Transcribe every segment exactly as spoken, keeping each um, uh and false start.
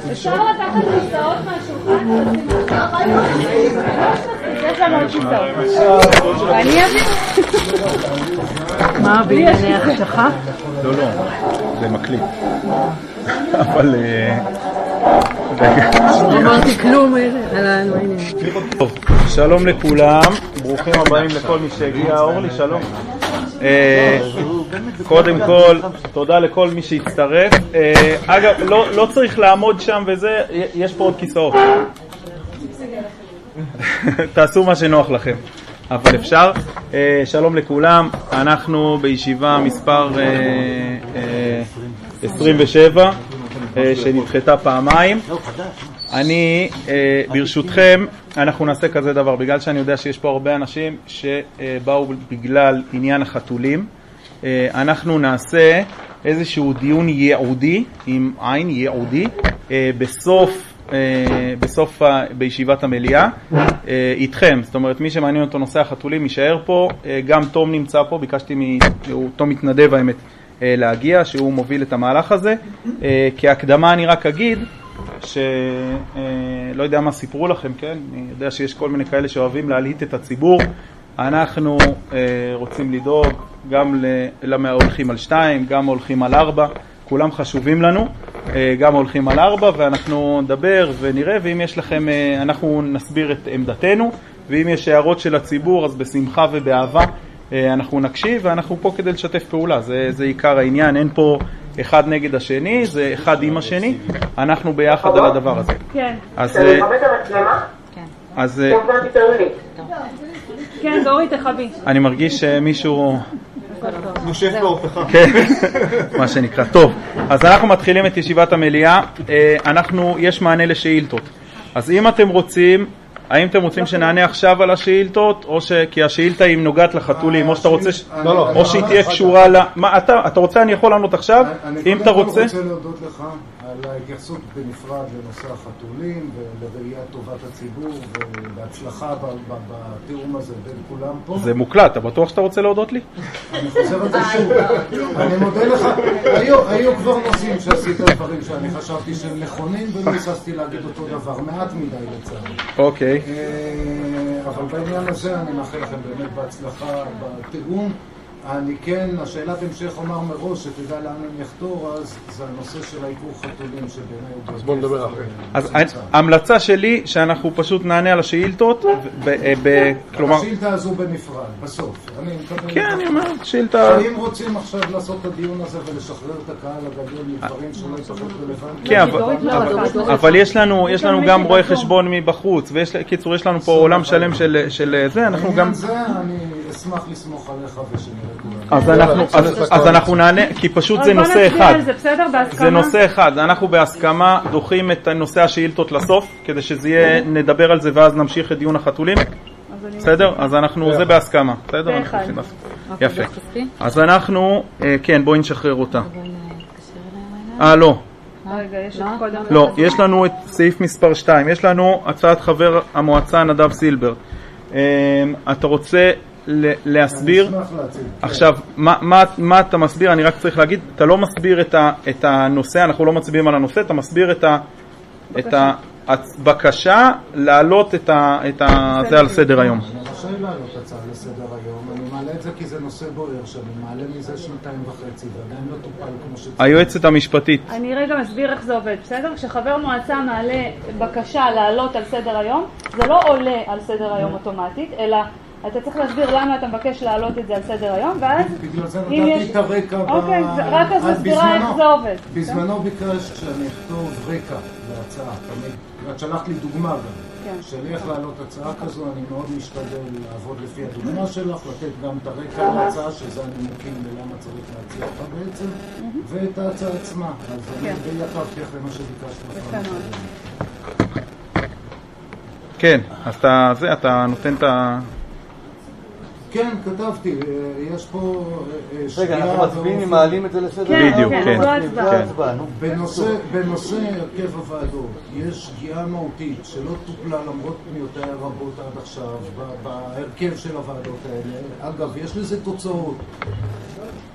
אפשר לקחת כיסאות מהשולחן ולשים יש לנו עוד כיסאות. אני אביא? מה, בענייני החשכה? לא, לא, זה מקליט. אבל... לא אמרתי כלום, אהלן, מה העניין? טוב, שלום לכולם, ברוכים הבאים לכל מי שהגיע. אורלי, שלום. קודם כל, תודה לכל מי שהצטרף. אגב, לא צריך לעמוד שם וזה, יש פה עוד כיסאות. תעשו מה שנוח לכם, אבל אפשר. שלום לכולם, אנחנו בישיבה מספר עשרים ושבע שנדחתה פעמיים. אני ברשותכם אנחנו נעשה כזה דבר, בגלל שאני יודע שיש פה הרבה אנשים שבאו בגלל עניין החתולים, אנחנו נעשה איזשהו דיון ייעודי עם עין ייעודי בסוף בסוף בישיבת המליאה איתכם. זאת אומרת, מי שמעניין אותו נושא החתולים יישאר פה. גם תום נמצא פה, ביקשתי מתום מתנדב האמת להגיע, שהוא מוביל את המהלך הזה. כהקדמה אני רק אגיד שלא יודע מה סיפרו לכם, כן? אני יודע שיש כל מיני כאלה שאוהבים להלהיט את הציבור. אנחנו רוצים לדאוג גם למהולכים על שתיים, גם הולכים על ארבע, כולם חשובים לנו, גם הולכים על ארבע, ואנחנו נדבר ונראה, ואם יש לכם, אנחנו נסביר את עמדתנו, ואם יש הערות של הציבור, אז בשמחה ובאהבה אנחנו נקשיב, ואנחנו פה כדי לשתף פעולה. זה, זה עיקר העניין, אין פה אחד נגד השני, זה אחד עם השני, אנחנו ביחד על הדבר הזה. כן. אז... אתה מכבד את המצלמה? כן. אז... כן, דורי תחבי. אני מרגיש שמישהו... נושף באופכה. כן, מה שנקרא. טוב, אז אנחנו מתחילים את ישיבת המליאה. אנחנו, יש מענה לשאילתות. אז אם אתם רוצים, האם אתם רוצים שנענה עכשיו על השאילתות, או ש... כי השאילתה היא נוגעת לחתולים, או שאתה רוצה, ש... לא, לא. או שהיא תהיה קשורה ל... מה, אתה, אתה רוצה, אני יכול לענות עכשיו? אם אתה רוצה... אני רוצה להודות לך על ההתייחסות בנפרד לנושא החתולים, ולראיית טובת הציבור, ובהצלחה בתיאום הזה בין כולם פה. זה מוקלט, אתה בטוח שאתה רוצה להודות לי? אני חוזר את זה שוב. אני מודה לך. היו, היו כבר נושאים שעשית דברים שאני חשבתי שהם נכונים, ולא הססתי להגיד אותו דבר. מעט מדי לצערי. אוקיי. אבל בעניין הזה אני מאחל לכם באמת בהצלחה בתיאום. אני כן, השאלת המשך אומר מראש, שתדע לאן הם יחתור, אז זה הנושא של העיקור חתולים שבעיניי הוא... אז בוא נדבר אחרי. אז ההמלצה שלי שאנחנו פשוט נענה על השאילתות, כלומר... השאילתה הזו בנפרד, בסוף. כן, אני אומר, שאילתה... אם רוצים עכשיו לעשות את הדיון הזה ולשחרר את הקהל הגדול מדברים שלא יפחות רלוונטיים. כן, אבל יש לנו גם רואה חשבון מבחוץ, וקיצור, יש לנו פה עולם שלם של זה, אנחנו גם... זה אני אשמח לסמוך עליך ושנראה. אז אנחנו, אז, אז אנחנו נענה, כי פשוט זה נושא אחד. זה בסדר, בהסכמה? זה נושא אחד. אנחנו בהסכמה דוחים את נושא השאילתות לסוף, כדי שזה יהיה, נדבר על זה ואז נמשיך את דיון החתולים. בסדר? אז אנחנו, זה בהסכמה. בסדר? יפה. אז אנחנו, כן, בואי נשחרר אותה. אה, לא. לא, יש לנו את סעיף מספר שתיים. יש לנו הצעת חבר המועצה נדב סילבר. אתה רוצה להסביר? עכשיו, מה, מה, מה אתה מסביר? אני רק צריך להגיד, אתה לא מסביר את, ה, את הנושא, אנחנו לא מצביעים על הנושא, אתה מסביר את, ה, את הבקשה להעלות את, ה, את ה, זה על סדר היום. אני רשאי להעלות הצעה לסדר היום, אני מעלה את זה כי זה נושא בוער שאני מעלה מזה שנתיים וחצי ועדיין לא טופל כמו שצריך. היועצת המשפטית. אני רגע מסביר איך זה עובד, בסדר? כשחבר מועצה מעלה בקשה להעלות על סדר היום, זה לא עולה על סדר היום אוטומטית, אלא אתה צריך להסביר למה אתה מבקש להעלות את זה על סדר היום, ואז... בגלל זה נתתי את הרקע... אוקיי, רק אז מסבירה איך זה עובד. בזמנו ביקשת שאני אכתוב רקע להצעה, תמיד. את שלחת לי דוגמה גם. כשאני איך להעלות הצעה כזו, אני מאוד משתדל לעבוד לפי הדוגמה שלך, לתת גם את הרקע להצעה, שזה אני מקים ללמה צריך להציע אותה בעצם, ואת ההצעה עצמה. אז אני די עקבתי אחרי מה שביקשת. כן, אז אתה נותן את ה... כן, כתבתי, יש פה... רגע, אנחנו מצביעים אם מעלים את זה לסדר? בדיוק, כן. בנושא הרכב הוועדות, יש שגיאה מהותית שלא טופלה למרות פניותיי הרבות עד עכשיו, בהרכב של הוועדות האלה. אגב, יש לזה תוצאות.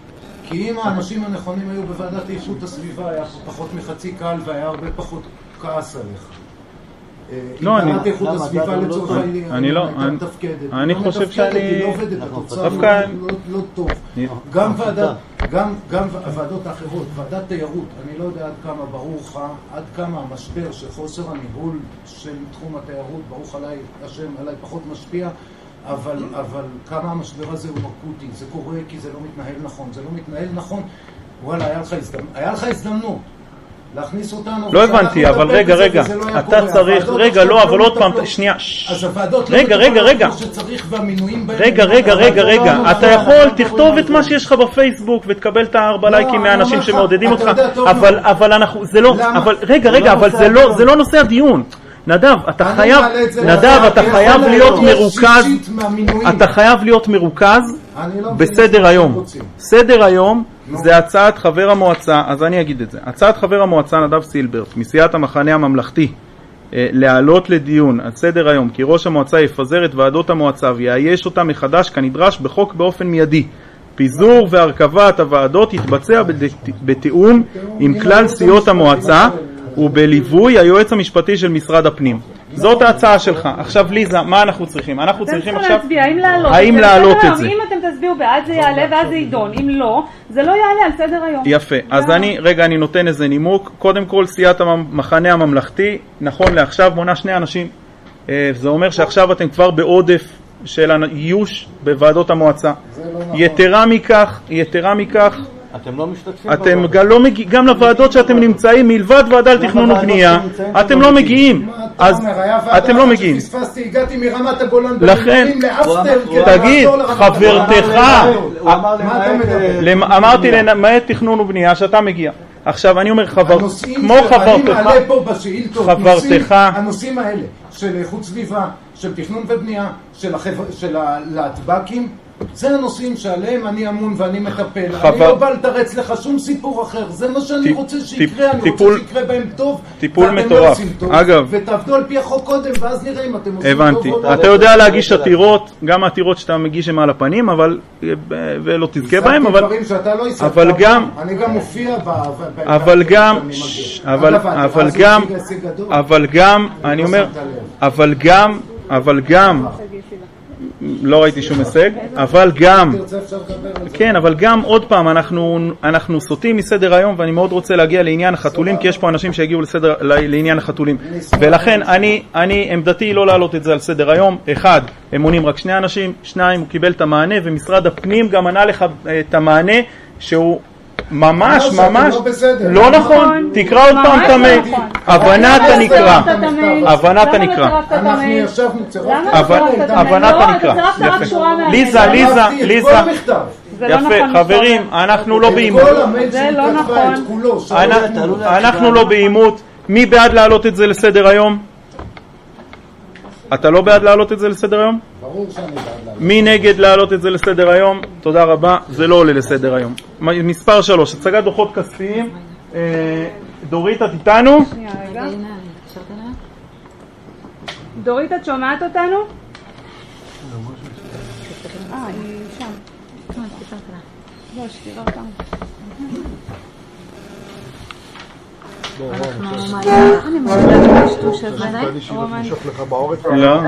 כי אם האנשים הנכונים היו בוועדת איכות הסביבה, היה פחות מחצי קל והיה הרבה פחות כעס עליך. לא, אני... ועדת איכות הסביבה לצורך העניין, אני לא... הייתה מתפקדת. אני חושב שאני... היא לא עובדת, התוצאה לא טוב. גם ועדת... גם הוועדות האחרות, ועדת תיירות, אני לא יודע עד כמה ברור לך, עד כמה המשבר של חוסר הניהול של תחום התיירות, ברוך עליי, השם עליי פחות משפיע, אבל, אבל כמה המשבר הזה הוא אקוטי, זה קורה כי זה לא מתנהל נכון, זה לא מתנהל נכון, וואלה, היה לך הזדמנות, היה לך הזדמנות להכניס אותנו. לא הבנתי, אבל רגע, רגע, אתה צריך, רגע, לא, אבל עוד פעם, שנייה, רגע, רגע, רגע, רגע, רגע, רגע, רגע, אתה יכול, תכתוב את מה שיש לך בפייסבוק ותקבל את הארבע לייקים מהאנשים שמעודדים אותך, אבל אנחנו, זה לא, אבל רגע, רגע, אבל זה לא נושא הדיון. נדב, אתה חייב, נדב, אתה חייב להיות מרוכז, אתה חייב להיות מרוכז בסדר היום. סדר היום זה הצעת חבר המועצה, אז אני אגיד את זה. הצעת חבר המועצה נדב סילברט, מסיעת המחנה הממלכתי, להעלות לדיון על סדר היום, כי ראש המועצה יפזר את ועדות המועצה ויאייש אותה מחדש כנדרש בחוק באופן מיידי. פיזור והרכבת הוועדות יתבצע בתיאום עם כלל סיעות המועצה, ובליווי היועץ המשפטי של משרד הפנים. זאת ההצעה שלך. עכשיו ליזה, מה אנחנו צריכים? אנחנו צריכים עכשיו... האם להעלות את זה? אם אתם תצביעו בעד זה יעלה ואז זה יידון. אם לא, זה לא יעלה על סדר היום. יפה. אז אני, רגע, אני נותן איזה נימוק. קודם כל, סיעת המחנה הממלכתי, נכון לעכשיו, מונה שני אנשים. זה אומר שעכשיו אתם כבר בעודף של איוש בוועדות המועצה. יתרה מכך, יתרה מכך, אתם לא משתתפים? אתם גם לא מגיעים, גם לוועדות שאתם נמצאים, מלבד ועדה לתכנון ובנייה, אתם לא מגיעים. אז אתם לא מגיעים. פספסתי, הגעתי מרמת הגולן, לכן, תגיד, חברתך, אמרתי למעט תכנון ובנייה שאתה מגיע. עכשיו אני אומר, כמו חברתך, הנושאים האלה של איכות סביבה, של תכנון ובנייה, של הלהטבקים, זה הנושאים שעליהם אני אמון ואני מטפל. אני לא בא לתרץ לך שום סיפור אחר. זה מה שאני רוצה שיקרה. אני רוצה שיקרה בהם טוב. טיפול מטורף. אגב, ותעבדו על פי החוק קודם, ואז נראה אם אתם עושים טוב. הבנתי. אתה יודע להגיש עתירות, גם העתירות שאתה מגיש הם על הפנים, אבל ולא תזכה בהם, אבל אבל גם אני גם מופיע אבל גם אבל גם אבל גם אני אומר אבל גם אבל גם לא ראיתי שום הישג, אבל גם, כן, אבל גם עוד פעם, אנחנו, אנחנו סוטים מסדר היום, ואני מאוד רוצה להגיע לעניין החתולים, כי יש פה אנשים שהגיעו לסדר, לעניין החתולים, ולכן אני, אני, עמדתי לא להעלות את זה על סדר היום. אחד, הם מונים רק שני אנשים, שניים, הוא קיבל את המענה, ומשרד הפנים גם ענה לך את המענה, שהוא ממש, ממש, לא נכון, תקרא עוד פעם את המייל, הבנת הנקרא, הבנת הנקרא, אנחנו ישבנו, הבנת הנקרא, ליזה, ליזה, ליזה, יפה, חברים, אנחנו לא בעימות, זה לא נכון, אנחנו לא בעימות. מי בעד להעלות את זה לסדר היום? אתה לא בעד להעלות את זה לסדר היום? ברור שאני בעד להעלות. מי נגד להעלות את זה לסדר היום? תודה רבה, זה לא עולה לסדר היום. מספר שלוש, הצגת דוחות כספיים. דורית, את איתנו? שנייה רגע. דורית, את שומעת אותנו? אה, היא שם. לא, שתראה אותנו. אני מודדת לשטוש הזה. לא.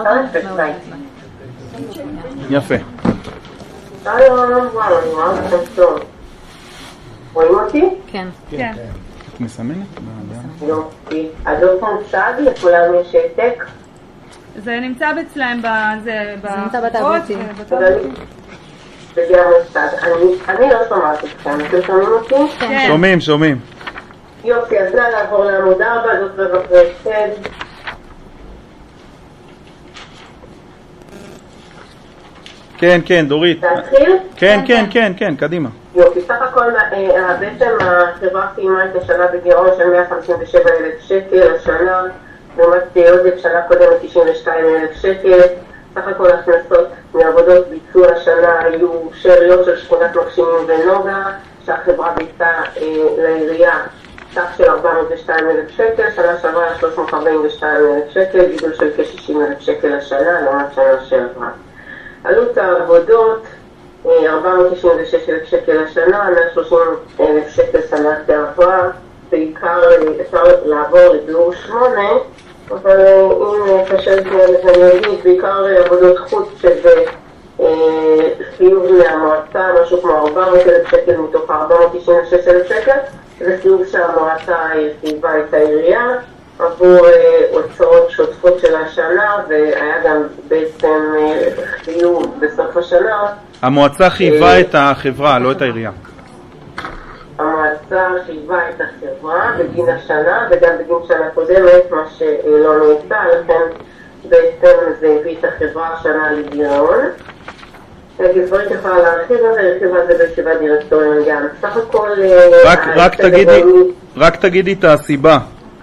יפה. רואים אותי? כן. כן. את מסמנת? יופי. אז עוד פעם צד, לכולם יש העתק? זה נמצא אצלהם בזה, זה נמצא בטאבלטים. וגם צד. אני לא שומעת אתכם, אתם שומעים אותי? כן. שומעים, שומעים. יופי, אז נא לעבור לעמוד ארבע, זאת רווח והפסד. כן, כן, דורית. להתחיל? כן, כן, כן, כן, קדימה. יופי, סך הכל בעצם החברה סיימה את השנה בגירעון של מאה חמישים ושבע אלף שקל השנה, לעומת עודף שנה קודמת תשעים ושתיים אלף שקל. סך הכל הכנסות מעבודות ביצוע השנה היו שאריות של שכונת מגשימים ונוגה, שהחברה ביצעה לעירייה סך של ארבע מאות ושתיים אלף שקל, שנה שעברה שלוש מאות ארבעים ושתיים אלף שקל, גידול של כ-שישים אלף שקל השנה, לעומת שנה שעברה. עלות העבודות ארבע מאות תשעים ושש אלף שקל לשנה, מאה ושלושים אלף שקל שנה תעברה, בעיקר אפשר לעבור לביאור שמונה, אבל אם קשה להתנהל אני אגיד, בעיקר עבודות חוץ שזה חיוב מהמועצה, משהו כמו ארבע מאות אלף שקל מתוך ארבע מאות תשעים ושש אלף שקל, זה חיוב שהמועצה חייבה את העירייה עבור הוצאות שוטפות של השנה, והיה גם בעצם חיוב בסוף השנה. המועצה חייבה את החברה, לא את העירייה. המועצה חייבה את החברה בגין השנה וגם בגין שנה קודמת, מה שלא נעשה, לכן בעצם זה הביא את החברה השנה לגירעון. גזברית יכולה להרחיב על זה, הרחיב על זה בישיבת דירקטוריון גם. סך הכל... רק תגידי את הסיבה.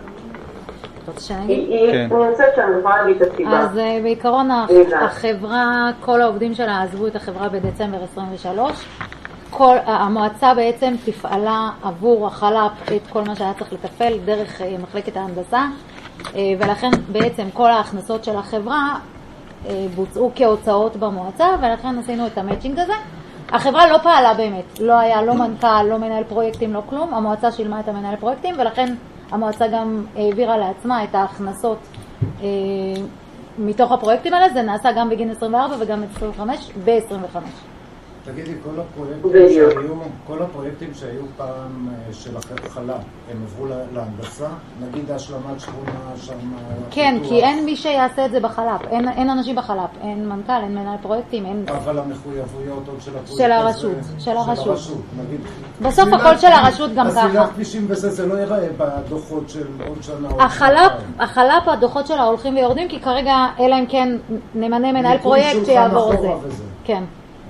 היא נמצאת שאני יכולה להגיד את הסיבה. אז בעיקרון החברה, כל העובדים שלה עזבו את החברה בדצמבר עשרים ושלוש. כל, המועצה בעצם תפעלה עבור החל"פ את כל מה שהיה צריך לטפל דרך מחלקת ההנדסה, ולכן בעצם כל ההכנסות של החברה בוצעו כהוצאות במועצה, ולכן עשינו את המאצ'ינג הזה. החברה לא פעלה באמת, לא היה לא מנכ"ל, לא מנהל פרויקטים, לא כלום. המועצה שילמה את המנהל פרויקטים, ולכן המועצה גם העבירה לעצמה את ההכנסות אה, מתוך הפרויקטים האלה. זה נעשה גם בגין עשרים וארבע וגם עשרים וחמש ב-עשרים וחמש. תגידי, כל הפרויקטים שהיו, כל הפרויקטים שהיו פעם של החל"פ, הם עברו להנדסה? נגיד השלמת שכונה שם... כן, כי אין מי שיעשה את זה בחל"פ. אין, אין אנשים בחל"פ, אין מנכ"ל, אין מנהל פרויקטים, אין... אבל המחויבויות עוד של הפרויקט של הרשות, של הרשות. של הרשות, נגיד... בסוף הכל של הרשות גם ככה. הסלילת כבישים וזה, זה לא ייראה בדוחות של עוד שנה. החל"פ, החל"פ, הדוחות שלה הולכים ויורדים, כי כרגע, אלא אם כן נמנה מנהל פרויקט שיעבור את זה. כן.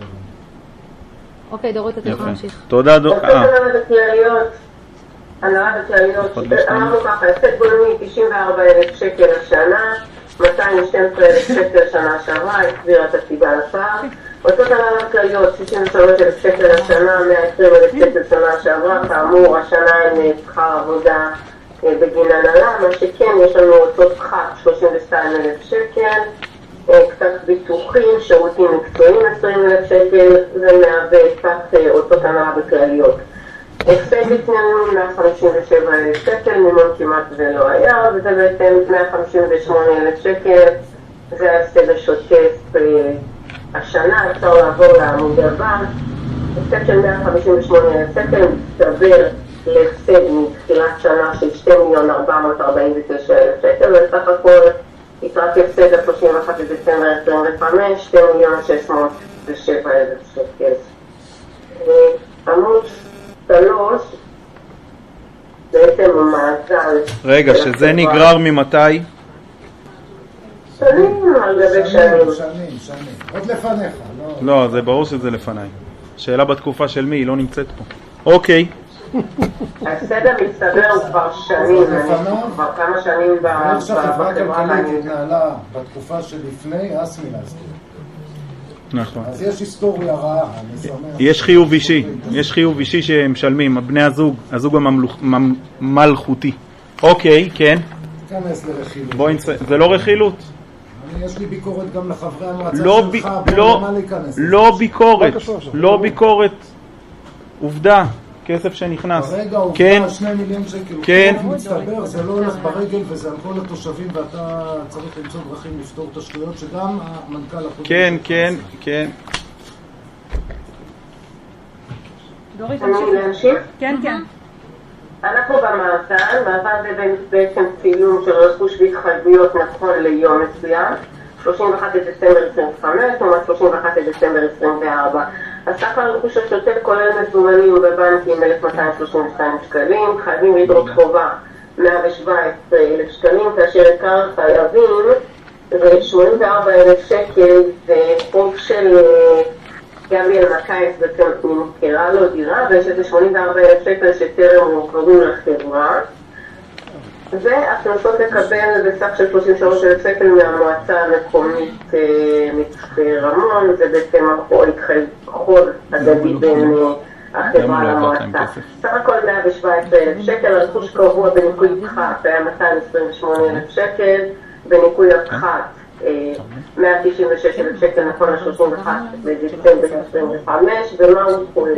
אוקיי, דורית, אתה יכול להמשיך. תודה, דורית. הנהלה בכלליות, הנהלה בכלליות, אמרנו ככה, הפסד גולמי תשעים וארבע אלף שקל לשנה, מאתיים ושתים עשרה אלף שקל שנה שעברה, הסבירה את הסיבה לפער. הוצאות הנהלה בכלליות, שישים ושלוש אלף שקל לשנה, מאה ועשרים אלף שקל שנה שעברה, כאמור, השנה אין שכר עבודה בגין הנהלה, מה שכן, יש לנו הוצאות פחת שלושים ושתיים אלף שקל, קצת ביטוחים, שירותים מקצועיים עשרים אלף שקל, זה מהווה קצת הוצאות הנהלה בכלליות. הפסד התנהלות מאה חמישים ושבע אלף שקל, מימון כמעט ולא היה, וזה בעצם מאה חמישים ושמונה אלף שקל, זה ההפסד השוטף השנה. אפשר לעבור לעמוד הבא. הפסד של מאה חמישים ושמונה אלף שקל מצטבר להפסד מתחילת שנה של שני מיליון ארבע מאות ארבעים ותשע אלף שקל, וסך הכל יתרת הפסד ל-שלושים ואחד בדצמבר עשרים וחמש, שני מיליון שש מאות ושבע אלף שקל. עמוד שלוש, בעצם המאזל... רגע, שזה נגרר ממתי? שנים על גבי שנים. שנים, שנים. עוד לפניך, לא... לא, זה ברור שזה לפניי. שאלה בתקופה של מי, היא לא נמצאת פה. אוקיי. הסדר מצטבר הוא כבר שנים, כבר כמה שנים בחברה. איך שהחברה הכלכלית התנהלה בתקופה שלפני אסמי להסביר. נכון. אז יש היסטוריה רעה, אני שמח. יש חיוב אישי, יש חיוב אישי שהם משלמים, בני הזוג, הזוג המלכותי. אוקיי, כן. תיכנס לרכילות. בואי נצא, זה לא רכילות. יש לי ביקורת גם לחברי המועצה לא שלך, ב... לא, לא ביקורת, לא ביקורת. עובדה, כסף שנכנס. ברגע עובדה כן, שני מיליון שקל. כן. מצטבר, זה לא הולך ברגל וזה על כל התושבים, ואתה צריך למצוא דרכים לפתור את השטויות שגם המנכ"ל הקודם. כן, כן, כן. דורית, תמשיך? כן, כן. אנחנו במאזן, מאזן זה בעצם צילום של רכוש והתחייבויות נכון ליום מסוים, שלושים ואחד לדצמבר עשרים וחמש, לעומת שלושים ואחד לדצמבר עשרים וארבע. הסך הרכוש השוטף כולל מזומנים בבנקים אלף מאתיים שלושים ושתיים שקלים, חייבים יתרות חובה מאה ושבע עשרה אלף שקלים, כאשר עיקר חייבים זה שמונים וארבע אלף שקל, זה חוב של גבי אלמקייס בעצם נמכרה לו דירה, ויש איזה שמונים וארבע אלף שקל שטרם מוכרים לחברה. והכנסות לקבל בסך של שלושים ושלוש אלף שקל מהמועצה המקומית מצפה רמון, זה בעצם חוב הדדי בין החברה למועצה. סך הכל מאה ושבע עשרה אלף שקל, הרכוש קבוע בניכוי פחת היה מאתיים עשרים ושמונה אלף שקל, בניכוי הפחת מאה תשעים ושש אלף שקל נכון ל-שלושים ואחד בדצמבר עשרים וחמש, ומה הוא כולל?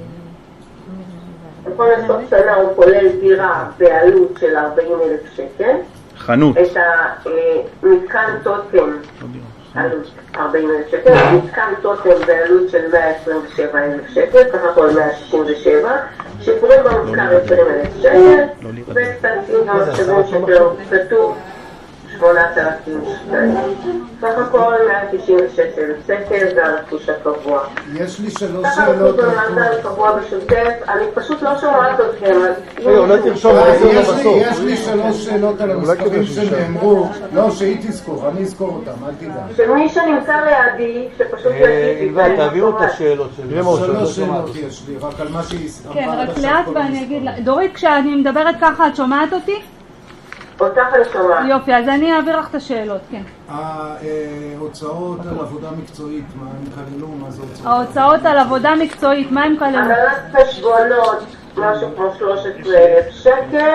נכון לסוף שנה הוא כולל דירה בעלות של ארבעים אלף שקל. חנות. את המתקן טוטם, עלות ארבעים אלף שקל, מתקן טוטם בעלות של מאה עשרים ושבע אלף שקל, ככה כל מאה שישים ושבע, שיפורים במושכר עשרים אלף שקל, וקצתים במחשבים שכבר כתוב שמונת אלפים שקלים. סך הכל מאה תשעים ושש אלף שקל, זה הרכוש הקבוע. יש לי שלוש סך שאלות. הרכוש במאזן קבוע בשוטף, אני פשוט לא שומעת אתכם. אולי תרשום את זה בסוף. יש לי שלוש שאלות על המספרים שנאמרו, לא, שהיא תזכור, אני אזכור אותם, אל תדע. שמי שנמצא לידי, שפשוט יגיד ענבל, תעבירו את השאלות שלי. שלוש שאלות יש לי, רק על מה שהיא... כן, רק לאט ואני אגיד לה. דורית, כשאני מדברת ככה, את שומעת אותי? אותך אני שומעת. יופי, אז אני אעביר לך את השאלות, כן. ההוצאות על עבודה מקצועית, מה הם כללו? מה זה הוצאות? ההוצאות על עבודה מקצועית, מה הם כללו? הנהלת חשבונות, משהו כמו שלוש עשרה אלף שקל,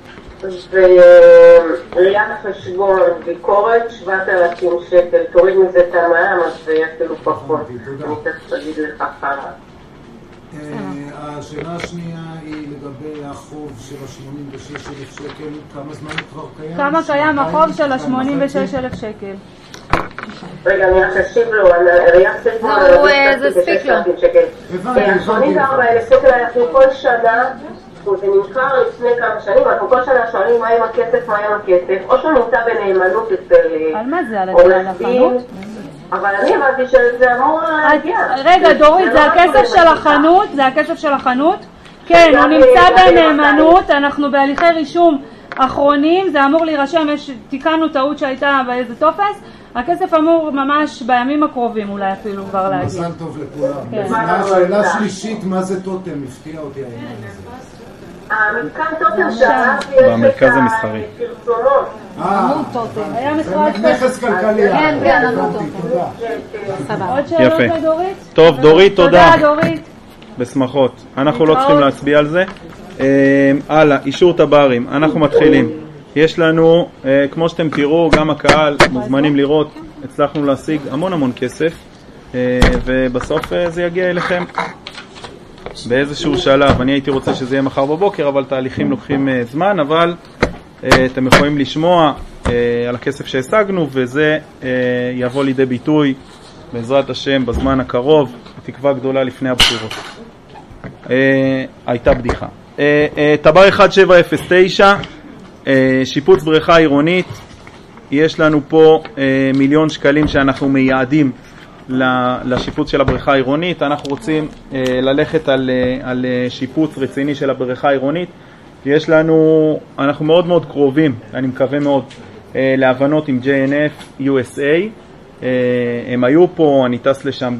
וראיית החשבון, ביקורת, שבעת אלפים שקל. תוריד מזה את המע"מ, אז זה יהיה אפילו פחות. אני תכף אגיד לך כמה. השאלה השנייה היא לגבי החוב של ה-שמונים ושש אלף שקל, כמה זמן הוא כבר קיים? כמה קיים החוב של ה-שמונים ושש אלף שקל? רגע, אני רק אשיב לו, ראיית חשבון, זה ספיק לו. שמונים וארבע אלף שקל אנחנו כל שנה, זה נמכר לפני כמה שנים, אנחנו כל שנה שואלים מה עם הכסף, מה עם הכסף, או שהוא נמצא בנאמנות אצל... על מה זה? על החנות? אבל אני הבנתי שזה אמור להגיע. רגע, דורית, זה הכסף של החנות? זה הכסף של החנות? כן, הוא נמצא בנאמנות, אנחנו בהליכי רישום אחרונים, זה אמור להירשם, תיקנו טעות שהייתה באיזה טופס, הכסף אמור ממש בימים הקרובים אולי אפילו כבר להגיע. מזל טוב לכולם. השאלה שלישית, מה זה טוטם? הפתיע אותי העניין הזה. המתקן טוטם שעליו יש במרכז המסחרי. פרסומות. עמוד טוטם. היה מכרז נכס כלכלי. כן, כן, עמוד טוטם. עוד שאלות לדורית? טוב, דורית, תודה. תודה, דורית. בשמחות. אנחנו לא צריכים להצביע על זה. הלאה, אישור טברים. אנחנו מתחילים. יש לנו, כמו שאתם תראו, גם הקהל מוזמנים לראות, הצלחנו להשיג המון המון כסף, ובסוף זה יגיע אליכם באיזשהו שלב. אני הייתי רוצה שזה יהיה מחר בבוקר, אבל תהליכים לוקחים זמן, אבל אתם יכולים לשמוע על הכסף שהשגנו, וזה יבוא לידי ביטוי בעזרת השם בזמן הקרוב, תקווה גדולה לפני הבחירות. הייתה בדיחה. טבר אחת שבע אפס תשע, שיפוץ בריכה עירונית, יש לנו פה מיליון שקלים שאנחנו מייעדים לשיפוץ של הבריכה העירונית. אנחנו רוצים ללכת על, על שיפוץ רציני של הבריכה העירונית. יש לנו, אנחנו מאוד מאוד קרובים, אני מקווה מאוד, להבנות עם ג'יי אן אף יו אס איי. הם היו פה, אני טס לשם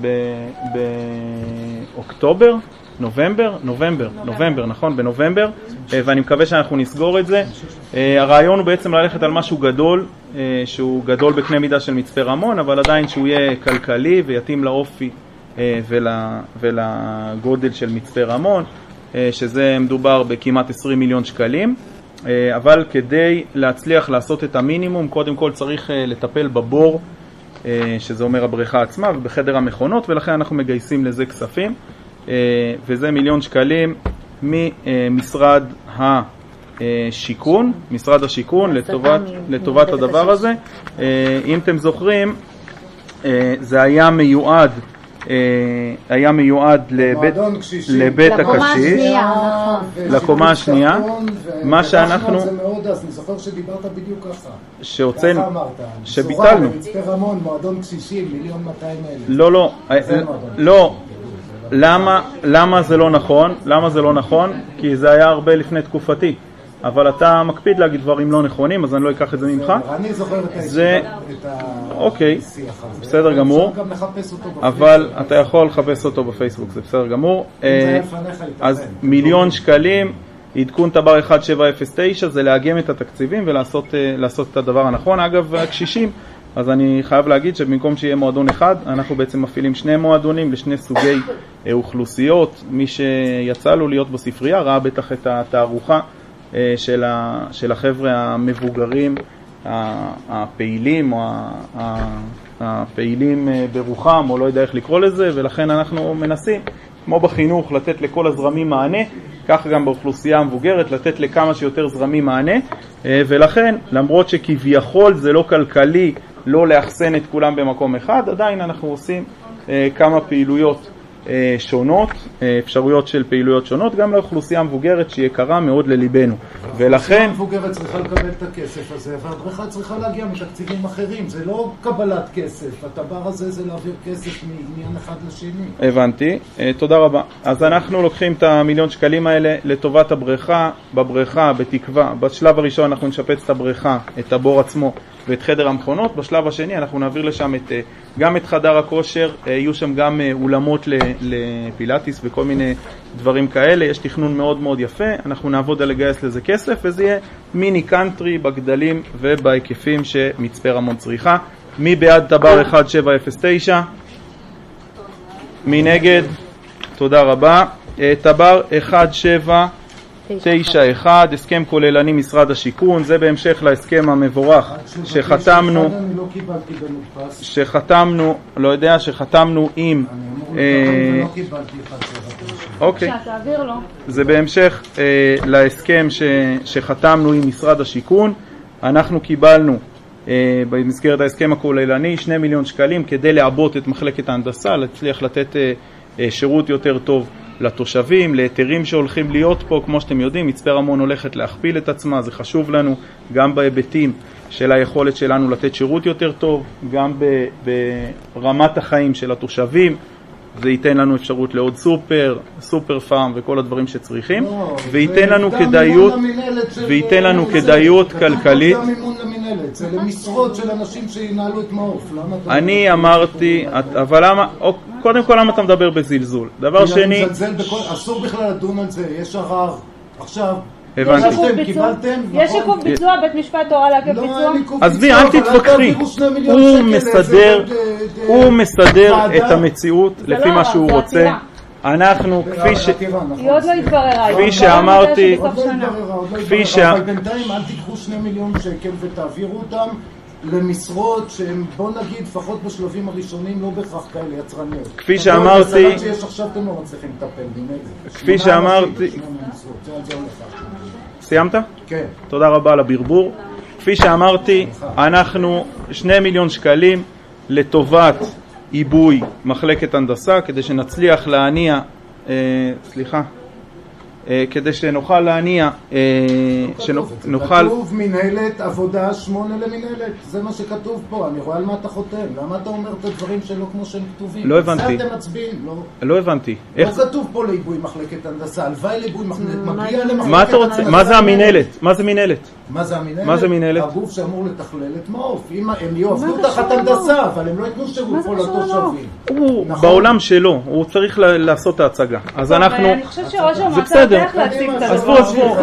באוקטובר, נובמבר, נובמבר, נובמבר, נכון, בנובמבר, ואני מקווה שאנחנו נסגור את זה. הרעיון הוא בעצם ללכת על משהו גדול, שהוא גדול בקנה מידה של מצפה רמון, אבל עדיין שהוא יהיה כלכלי ויתאים לאופי ולגודל של מצפה רמון, שזה מדובר בכמעט עשרים מיליון שקלים. אבל כדי להצליח לעשות את המינימום, קודם כל צריך לטפל בבור, שזה אומר הבריכה עצמה, ובחדר המכונות, ולכן אנחנו מגייסים לזה כספים. וזה מיליון שקלים ממשרד השיכון, משרד השיכון לטובת, לטובת הדבר הזה. אם אתם זוכרים, זה היה מיועד, היה מיועד לבית, לבית הקשיש, לקומה השנייה, מה שאנחנו, זה מאוד, אז אני זוכר שדיברת בדיוק ככה, שהוצאנו, ככה אמרת, שביטלנו. מצפה רמון, מועדון קשישים, מיליון מאתיים אלף. לא, לא, לא. למה, למה זה לא נכון? למה זה לא נכון? כי זה היה הרבה לפני תקופתי. אבל אתה מקפיד להגיד דברים לא נכונים, אז אני לא אקח את זה ממך. אני זוכר את זה... אוקיי, בסדר גמור. אפשר גם לחפש אותו בפייסבוק. אבל אתה יכול לחפש אותו בפייסבוק, זה בסדר גמור. אז מיליון שקלים, עדכון טבר אחת שבע אפס תשע, זה לאגם את התקציבים ולעשות לעשות את הדבר הנכון. אגב, הקשישים, אז אני חייב להגיד שבמקום שיהיה מועדון אחד, אנחנו בעצם מפעילים שני מועדונים לשני סוגי אוכלוסיות. מי שיצא לו להיות בספרייה ראה בטח את התערוכה של, ה, של החבר'ה המבוגרים הפעילים או הפעילים ברוחם, או לא יודע איך לקרוא לזה, ולכן אנחנו מנסים, כמו בחינוך, לתת לכל הזרמים מענה, כך גם באוכלוסייה המבוגרת, לתת לכמה שיותר זרמים מענה, ולכן, למרות שכביכול זה לא כלכלי, לא לאחסן את כולם במקום אחד, עדיין אנחנו עושים כמה פעילויות שונות, אפשרויות של פעילויות שונות, גם לאוכלוסייה המבוגרת שהיא יקרה מאוד לליבנו. ולכן... האוכלוסייה המבוגרת צריכה לקבל את הכסף הזה, והדרכה צריכה להגיע מתקציבים אחרים. זה לא קבלת כסף, הדבר הזה זה להעביר כסף מעניין אחד לשני. הבנתי, תודה רבה. אז אנחנו לוקחים את המיליון שקלים האלה לטובת הבריכה, בבריכה, בתקווה. בשלב הראשון אנחנו נשפץ את הבריכה, את הבור עצמו ואת חדר המכונות. בשלב השני אנחנו נעביר לשם את, גם את חדר הכושר, יהיו שם גם אולמות לפילאטיס וכל מיני דברים כאלה. יש תכנון מאוד מאוד יפה, אנחנו נעבוד על לגייס לזה כסף, וזה יהיה מיני קאנטרי בגדלים ובהיקפים שמצפה רמון צריכה. מי בעד תבר אחת שבע אפס תשע? מי נגד? תודה רבה. תבר אחת שבע תשע אחת, הסכם כוללני משרד השיכון, זה בהמשך להסכם המבורך שחתמנו, שחתמנו, לא יודע, שחתמנו עם, אוקיי, זה בהמשך להסכם שחתמנו עם משרד השיכון. אנחנו קיבלנו במסגרת ההסכם הכוללני שני מיליון שקלים כדי לעבות את מחלקת ההנדסה, להצליח לתת שירות יותר טוב לתושבים, להיתרים שהולכים להיות פה. כמו שאתם יודעים, מצפה רמון הולכת להכפיל את עצמה, זה חשוב לנו גם בהיבטים של היכולת שלנו לתת שירות יותר טוב, גם ברמת החיים של התושבים. זה ייתן לנו אפשרות לעוד סופר, סופר פארם וכל הדברים שצריכים, וייתן לנו כדאיות, וייתן לנו כדאיות כלכלית. זה למשרות של אנשים שינהלו את מעוף. אני אמרתי, אבל למה, קודם כל למה אתה מדבר בזלזול? דבר שני, אסור בכלל לדון על זה, יש ערר. עכשיו, יש עיכוב ביצוע, בית משפט הורה לעכב ביצוע? עזבי, אל תתווכחי. הוא מסדר, הוא מסדר את המציאות לפי מה שהוא רוצה. אנחנו, כפי ש... היא עוד לא התבררה. כפי שאמרתי, כפי ש... אבל בינתיים אל תיקחו שני מיליון שקל ותעבירו אותם למשרות שהם, בוא נגיד, לפחות בשלבים הראשונים לא בהכרח כאלה יצרניות. כפי שאמרתי... שיש עכשיו אתם לא מצליחים לטפל במגד. כפי שאמרתי... סיימת? כן. תודה רבה על הברבור. כפי שאמרתי, אנחנו שני מיליון שקלים לטובת עיבוי מחלקת הנדסה, כדי שנצליח להניע, אה, סליחה, אה, כדי שנוכל להניע, אה, שנוכל... כתוב מנהלת עבודה שמונה למנהלת, זה מה שכתוב פה, אני רואה על מה אתה חותם, למה אתה אומר את הדברים שלא כמו שהם כתובים? לא הבנתי. זה אתם מצביעים, לא? לא הבנתי. לא כתוב פה לעיבוי מחלקת הנדסה, הלוואי לעיבוי מחלקת, מגיע למחלקת... מה אתה רוצה? מה זה המנהלת? מה זה מנהלת? מה זה המנהלת? מה זה מנהלת? הגוף שאמור לתכלל את מעוף. הם יעבדו תחת הנדסה, אבל הם לא ייתנו שירות פה לתושבים. הוא בעולם שלו, הוא צריך לעשות את ההצגה. אז אנחנו... אני חושב שראש המועצה צריך להציג את הדבר.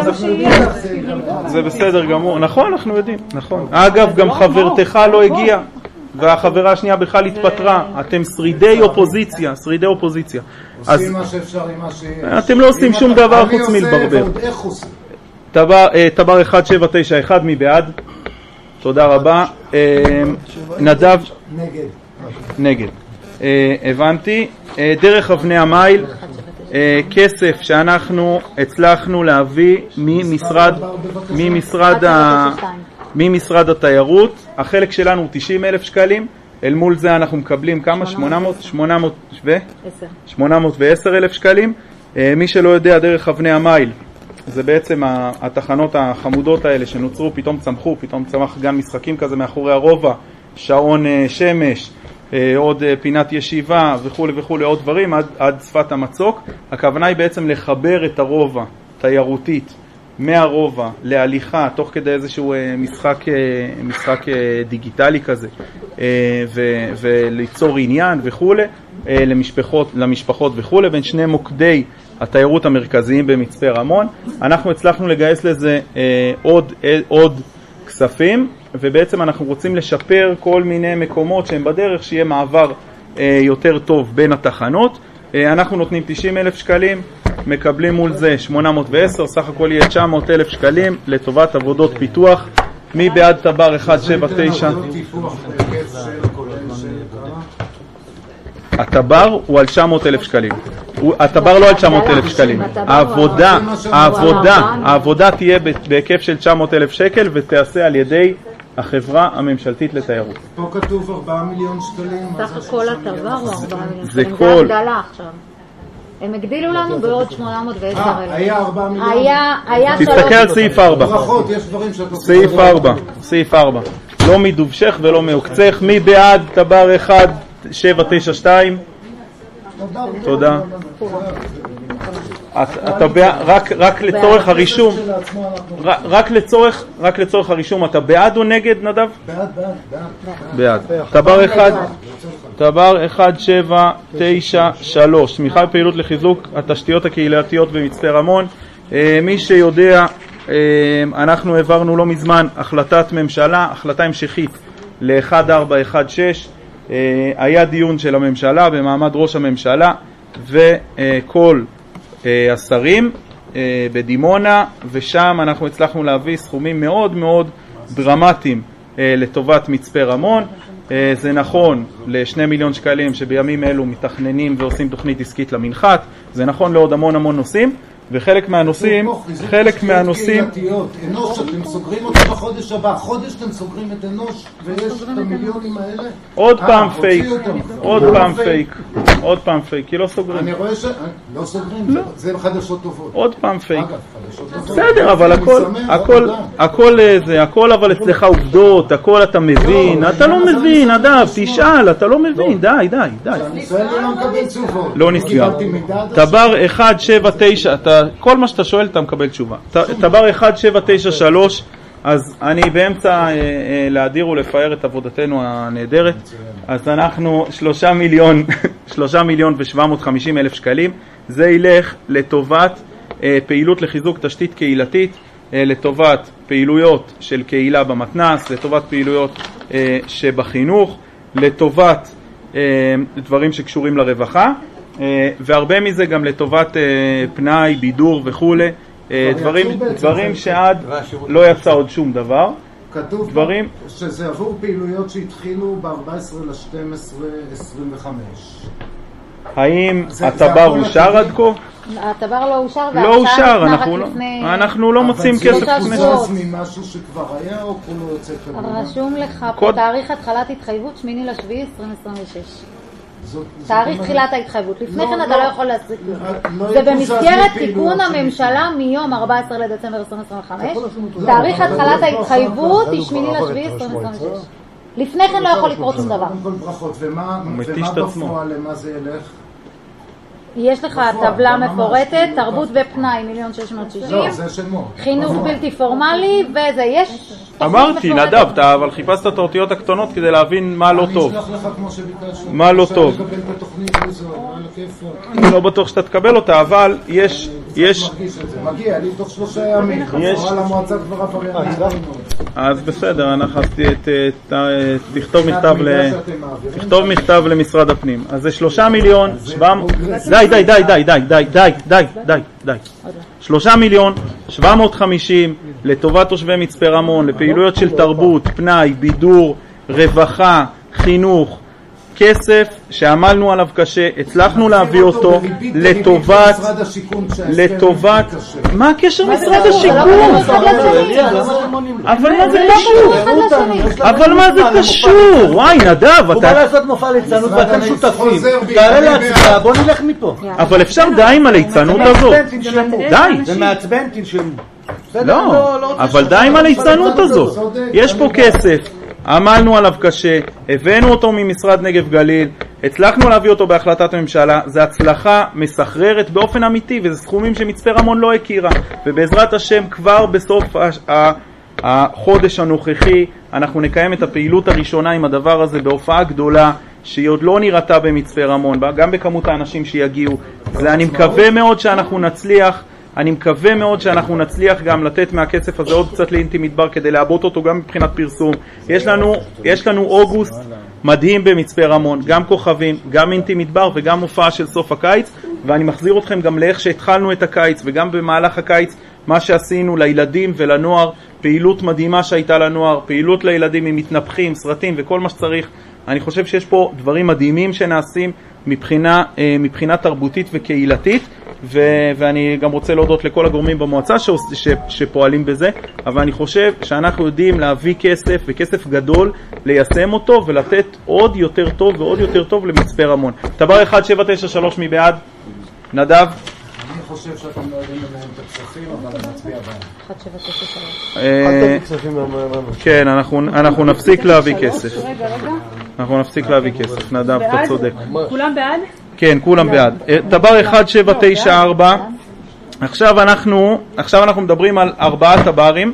זה בסדר גמור. נכון, אנחנו יודעים. נכון. אגב, גם חברתך לא הגיעה, והחברה השנייה בכלל התפטרה. אתם שרידי אופוזיציה, שרידי אופוזיציה. עושים מה שאפשר עם מה שיש. אתם לא עושים שום דבר חוץ מלברבר. איך עושים? תבר אחת שבע תשע אחת, מי בעד? תודה רבה. נדב? נגד. נגד. הבנתי. דרך אבני המייל, כסף שאנחנו הצלחנו להביא ממשרד, ממשרד, ממשרד התיירות. החלק שלנו הוא תשעים אלף שקלים. אל מול זה אנחנו מקבלים כמה? שמונה מאות ועשר אלף שקלים. מי שלא יודע, דרך אבני המייל זה בעצם התחנות החמודות האלה שנוצרו, פתאום צמחו, פתאום צמח גם משחקים כזה מאחורי הרובע, שעון שמש, עוד פינת ישיבה וכו' וכו', עוד דברים עד, עד שפת המצוק. הכוונה היא בעצם לחבר את הרובע תיירותית מהרובע להליכה תוך כדי איזשהו משחק, משחק דיגיטלי כזה, ו, וליצור עניין וכו' למשפחות, למשפחות וכו' בין שני מוקדי התיירות המרכזיים במצפה רמון. אנחנו הצלחנו לגייס לזה אה, עוד, אה, עוד כספים, ובעצם אנחנו רוצים לשפר כל מיני מקומות שהם בדרך, שיהיה מעבר אה, יותר טוב בין התחנות. אה, אנחנו נותנים תשעים אלף שקלים, מקבלים מול זה שמונה מאות ועשר, סך הכל יהיה תשע מאות אלף שקלים לטובת עבודות פיתוח מי בעד טבר אחד שבע תשע? הטבר הוא על תשע מאות אלף שקלים. הטבר לא על תשע מאות אלף שקלים. העבודה, העבודה, העבודה תהיה בהיקף של תשע מאות אלף שקל ותעשה על ידי החברה הממשלתית לתיירות. פה כתוב ארבעה מיליון שקלים. סך הכל הטבר הוא ארבעה מיליון זה שקלים. כל... זה הגדלה עכשיו. הם הגדילו לנו בעוד שמונה מאות ועשר אלף. היה ארבעה מיליון. היה שלוש... תסתכל על סעיף ארבע. ברכות, יש דברים שאתה... סעיף ארבע. סעיף ארבע. לא מדובשך ולא מעוקצך. מי בעד טבר אחד שבע תשע שתיים? תודה. אתה רק לצורך הרישום, רק לצורך, רק לצורך הרישום, אתה בעד או נגד, נדב? בעד, בעד, בעד. בעד. טבר אחד, טבר אחד שבע תשע שלוש. תמיכה בפעילות לחיזוק התשתיות הקהילתיות במצפה רמון. מי שיודע, אנחנו העברנו לא מזמן החלטת ממשלה, החלטה המשכית ל-אחת ארבע אחת שש. היה דיון של הממשלה במעמד ראש הממשלה וכל השרים בדימונה, ושם אנחנו הצלחנו להביא סכומים מאוד מאוד דרמטיים לטובת מצפה רמון. זה נכון לשני מיליון שקלים שבימים אלו מתכננים ועושים תוכנית עסקית למנחת, זה נכון לעוד המון המון נושאים, וחלק מהנושאים, חלק מהנושאים... אנוש, אתם סוגרים אותם בחודש הבא, חודש אתם סוגרים את אנוש ויש את המיליונים האלה? עוד פעם פייק, עוד פעם פייק, עוד פעם פייק, כי לא סוגרים. אני רואה ש... לא סוגרים, זה חדשות טובות. עוד פעם פייק. בסדר, אבל הכל, הכל, הכל זה, הכל אבל אצלך עובדות, הכל אתה מבין, אתה לא מבין, אדם, תשאל, אתה לא מבין, די, די, די. אני ישראל לא מקבל תשובות. לא נסגר. טבר אחד שבע תשע, אתה כל מה שאתה שואל אתה מקבל תשובה. טבר אחד שבע תשע שלוש, אז אני באמצע אה, אה, להדיר ולפאר את עבודתנו הנהדרת. אז אנחנו שלושה מיליון, שלושה מיליון ושבע מאות וחמישים אלף שקלים. זה ילך לטובת אה, פעילות לחיזוק תשתית קהילתית, אה, לטובת פעילויות של קהילה במתנ"ס, לטובת פעילויות אה, שבחינוך, לטובת אה, דברים שקשורים לרווחה. והרבה מזה גם לטובת פנאי, בידור וכו', דברים, דברים שעד לא יצא עוד שום דבר. כתוב דברים שזה עבור פעילויות שהתחילו ב-ארבעה עשר לשתים עשרה עשרים וחמש. האם הטבר אושר עד כה? הטבר לא אושר, לא אושר, אנחנו לא מוצאים כסף לפני שעות. ממשהו שכבר היה או כולו יוצא קדימה? רשום לך פה תאריך התחלת התחייבות שמיני לשביעי עשרים עשרים ושש. תאריך תחילת ההתחייבות. לפני כן אתה לא יכול להסריק. זה במסגרת תיקון הממשלה מיום ארבעה עשר לדצמבר עשרים עשרים וחמש. תאריך התחלת ההתחייבות היא שמיני לשביעי עשרים עשרים ושש. לפני כן לא יכול לקרות שום דבר. ומה בפועל, למה זה ילך? יש לך טבלה מפורטת, תרבות ופנאי מיליון שש מאות שישים, חינוך בלתי פורמלי, וזה יש... אמרתי, נדב, אבל חיפשת את האותיות הקטנות כדי להבין מה לא טוב. מה לא טוב. אני לא בטוח שאתה תקבל אותה, אבל יש... יש... מגיע לי תוך שלושה ימים, חזרה למועצה כבר עבריינית. אז בסדר, אנחנו תכתוב מכתב ל... תכתוב מכתב למשרד הפנים. אז זה שלושה מיליון, שבע... די, די, די, די, די, די, די, די, די, די. שלושה מיליון, שבע מאות וחמישים לטובת תושבי מצפה רמון, לפעילויות של תרבות, פנאי, בידור, רווחה, חינוך, כסף שעמלנו עליו קשה, הצלחנו להביא אותו לטובת, לטובת, מה הקשר משרד השיכון? אבל מה זה קשור? אבל מה זה קשור? וואי נדב, הוא בא לעשות מופע ליצנות ואתם שותפים, תעלה להצבעה, בוא נלך מפה. אבל אפשר די עם הליצנות הזאת, די. זה מעצבן, תנשמו. לא, אבל די עם הליצנות הזאת, יש פה כסף, עמלנו עליו קשה, הבאנו אותו ממשרד נגב גליל, הצלחנו להביא אותו בהחלטת הממשלה, זה הצלחה מסחררת באופן אמיתי, וזה סכומים שמצפה רמון לא הכירה, ובעזרת השם כבר בסוף החודש הנוכחי אנחנו נקיים את הפעילות הראשונה עם הדבר הזה בהופעה גדולה שהיא עוד לא נראתה במצפה רמון, גם בכמות האנשים שיגיעו. ואני מקווה מאוד שאנחנו נצליח, אני מקווה מאוד שאנחנו נצליח גם לתת מהכסף הזה עוד קצת לאינטי מדבר כדי לעבות אותו גם מבחינת פרסום. יש לנו, יש לנו אוגוסט מדהים במצפה רמון, גם כוכבים, גם אינטי מדבר וגם הופעה של סוף הקיץ, ואני מחזיר אתכם גם לאיך שהתחלנו את הקיץ וגם במהלך הקיץ מה שעשינו לילדים ולנוער, פעילות מדהימה שהייתה לנוער, פעילות לילדים עם מתנפחים, סרטים וכל מה שצריך. אני חושב שיש פה דברים מדהימים שנעשים מבחינה, מבחינה תרבותית וקהילתית, ו, ואני גם רוצה להודות לכל הגורמים במועצה ש, ש, שפועלים בזה, אבל אני חושב שאנחנו יודעים להביא כסף וכסף גדול, ליישם אותו ולתת עוד יותר טוב ועוד יותר טוב למצפה רמון. תבר אחד שבע תשע שלוש, מי בעד? נדב? אני חושב שאתם לא יודעים לנהל את הכספים, אבל אני מצביע בהם. אחד שבע תשע שלוש. אל תביא כספים מהמאמן. כן, אנחנו נפסיק להביא כסף. רגע, רגע. אנחנו נפסיק להביא כסף, נדב, אתה צודק. כולם בעד? כן, כולם בעד. תבר אחד שבע תשע ארבע. עכשיו אנחנו, עכשיו אנחנו מדברים על ארבעה תברים.